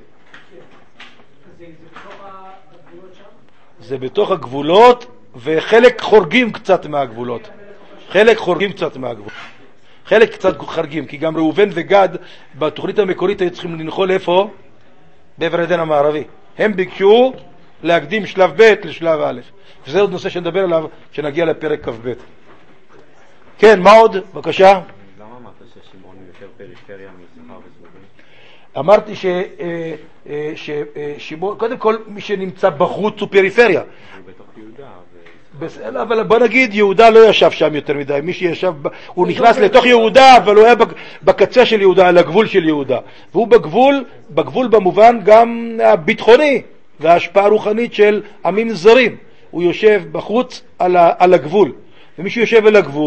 זה בתוך הגבולות, וחלק חורגים קצת מהגבולות. חלק חורגים קצת מהגבולות. חלק קצת חורגים, כי גם ראובן וגד בתוכנית המקורית היו צריכים לנחול איפה? בעבר הירדן המערבי. הם ביקשו להקדים שלב ב' לשלב א'. וזה עוד נושא שנדבר עליו כשנגיע לפרק כ"ב. כן, מה עוד? בבקשה. למה אמרת ששמעון יותר פריפריה מיששכר וזבולון? אמרתי ש... ששמעון, קודם כל מי שנמצא בחוץ הוא פריפריה. הוא בתוך יהודה. בסדר, אבל בוא נגיד יהודה לא ישב שם יותר מדי. מי שישב, הוא נכנס לתוך יהודה, אבל הוא היה בקצה של יהודה, על הגבול של יהודה. והוא בגבול, בגבול במובן גם הביטחוני וההשפעה הרוחנית של עמים זרים. הוא יושב בחוץ על, ה, על הגבול. ומי שיושב על הגבול,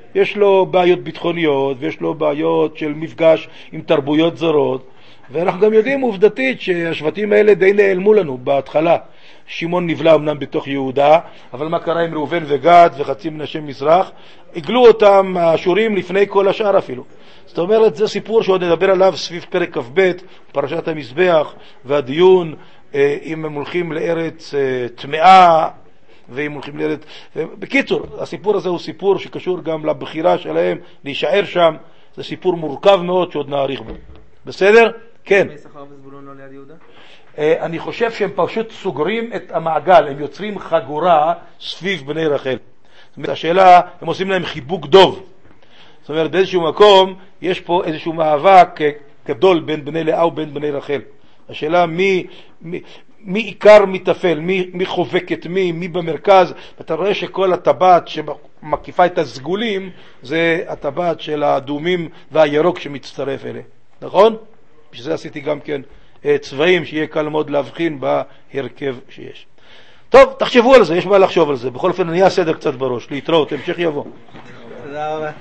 יש לו בעיות ביטחוניות, ויש לו בעיות של מפגש עם תרבויות זרות, ואנחנו גם יודעים עובדתית שהשבטים האלה די נעלמו לנו בהתחלה. שמעון נבלע אמנם בתוך יהודה, אבל מה קרה עם ראובן וגד וחצי מנשה מזרח? הגלו אותם האשורים לפני כל השאר אפילו. זאת אומרת, זה סיפור שעוד נדבר עליו סביב פרק כ"ב, פרשת המזבח, והדיון, אם הם הולכים לארץ טמאה, ואם הולכים לארץ... בקיצור, הסיפור הזה הוא סיפור שקשור גם לבחירה שלהם להישאר שם. זה סיפור מורכב מאוד שעוד נעריך בו. בסדר? כן. יששכר וזבולון לא ליד יהודה? אני חושב שהם פשוט סוגרים את המעגל, הם יוצרים חגורה סביב בני רחל. זאת אומרת, השאלה, הם עושים להם חיבוק דוב. זאת אומרת, באיזשהו מקום יש פה איזשהו מאבק גדול בין בני לאה ובין בני רחל. השאלה מי, מי, מי עיקר מתאפל, מי, מי חובק את מי, מי במרכז. ואתה רואה שכל הטבעת שמקיפה את הסגולים זה הטבעת של האדומים והירוק שמצטרף אליהם. נכון? בשביל זה עשיתי גם כן צבעים, שיהיה קל מאוד להבחין בהרכב שיש. טוב, תחשבו על זה, יש מה לחשוב על זה. בכל אופן, אני אעשה סדר קצת בראש. להתראות, המשך יבוא. תודה רבה.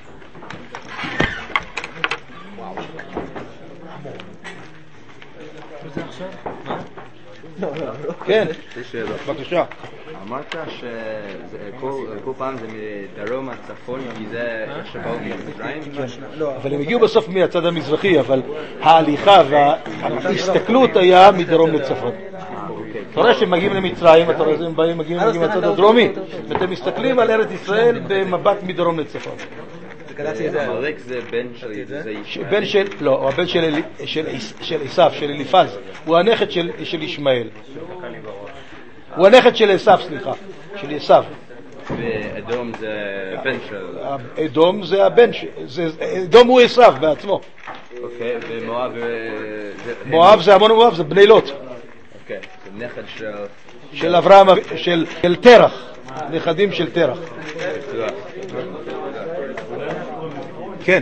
כן, בבקשה. אמרת שכל פעם זה מדרום עד צפון, כי זה שבאו ממצרים? אבל הם הגיעו בסוף מהצד המזרחי, אבל ההליכה וההסתכלות היה מדרום לצפון. אתה רואה שהם מגיעים למצרים, אתה רואה שהם באים, מגיעים מהצד הדרומי, ואתם מסתכלים על ארץ ישראל במבט מדרום לצפון. עמלק זה בן של... בן של, לא, הבן של עשיו, של אליפז, הוא הנכד של ישמעאל. הוא הנכד של עשיו, סליחה, של עשיו. ואדום זה בן של... אדום זה הבן, אדום הוא עשיו בעצמו. אוקיי, ומואב... מואב זה המון מואב, זה בני לוט. אוקיי, זה נכד של... של אברהם, של תרח, נכדים של תרח. כן.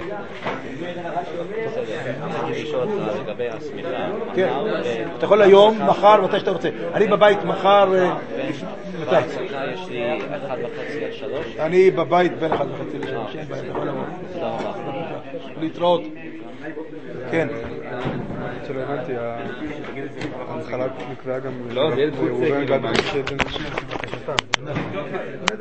לגבי הסמיכה. כן. אתה יכול היום, מחר, מתי שאתה רוצה. אני בבית מחר... מתי? יש לי אחד וחצי עד שלוש. אני בבית בין אחד וחצי לשלוש. להתראות. כן. שלא הבנתי, ההנחלה נקבעה גם... לא, זה ילד חוצה.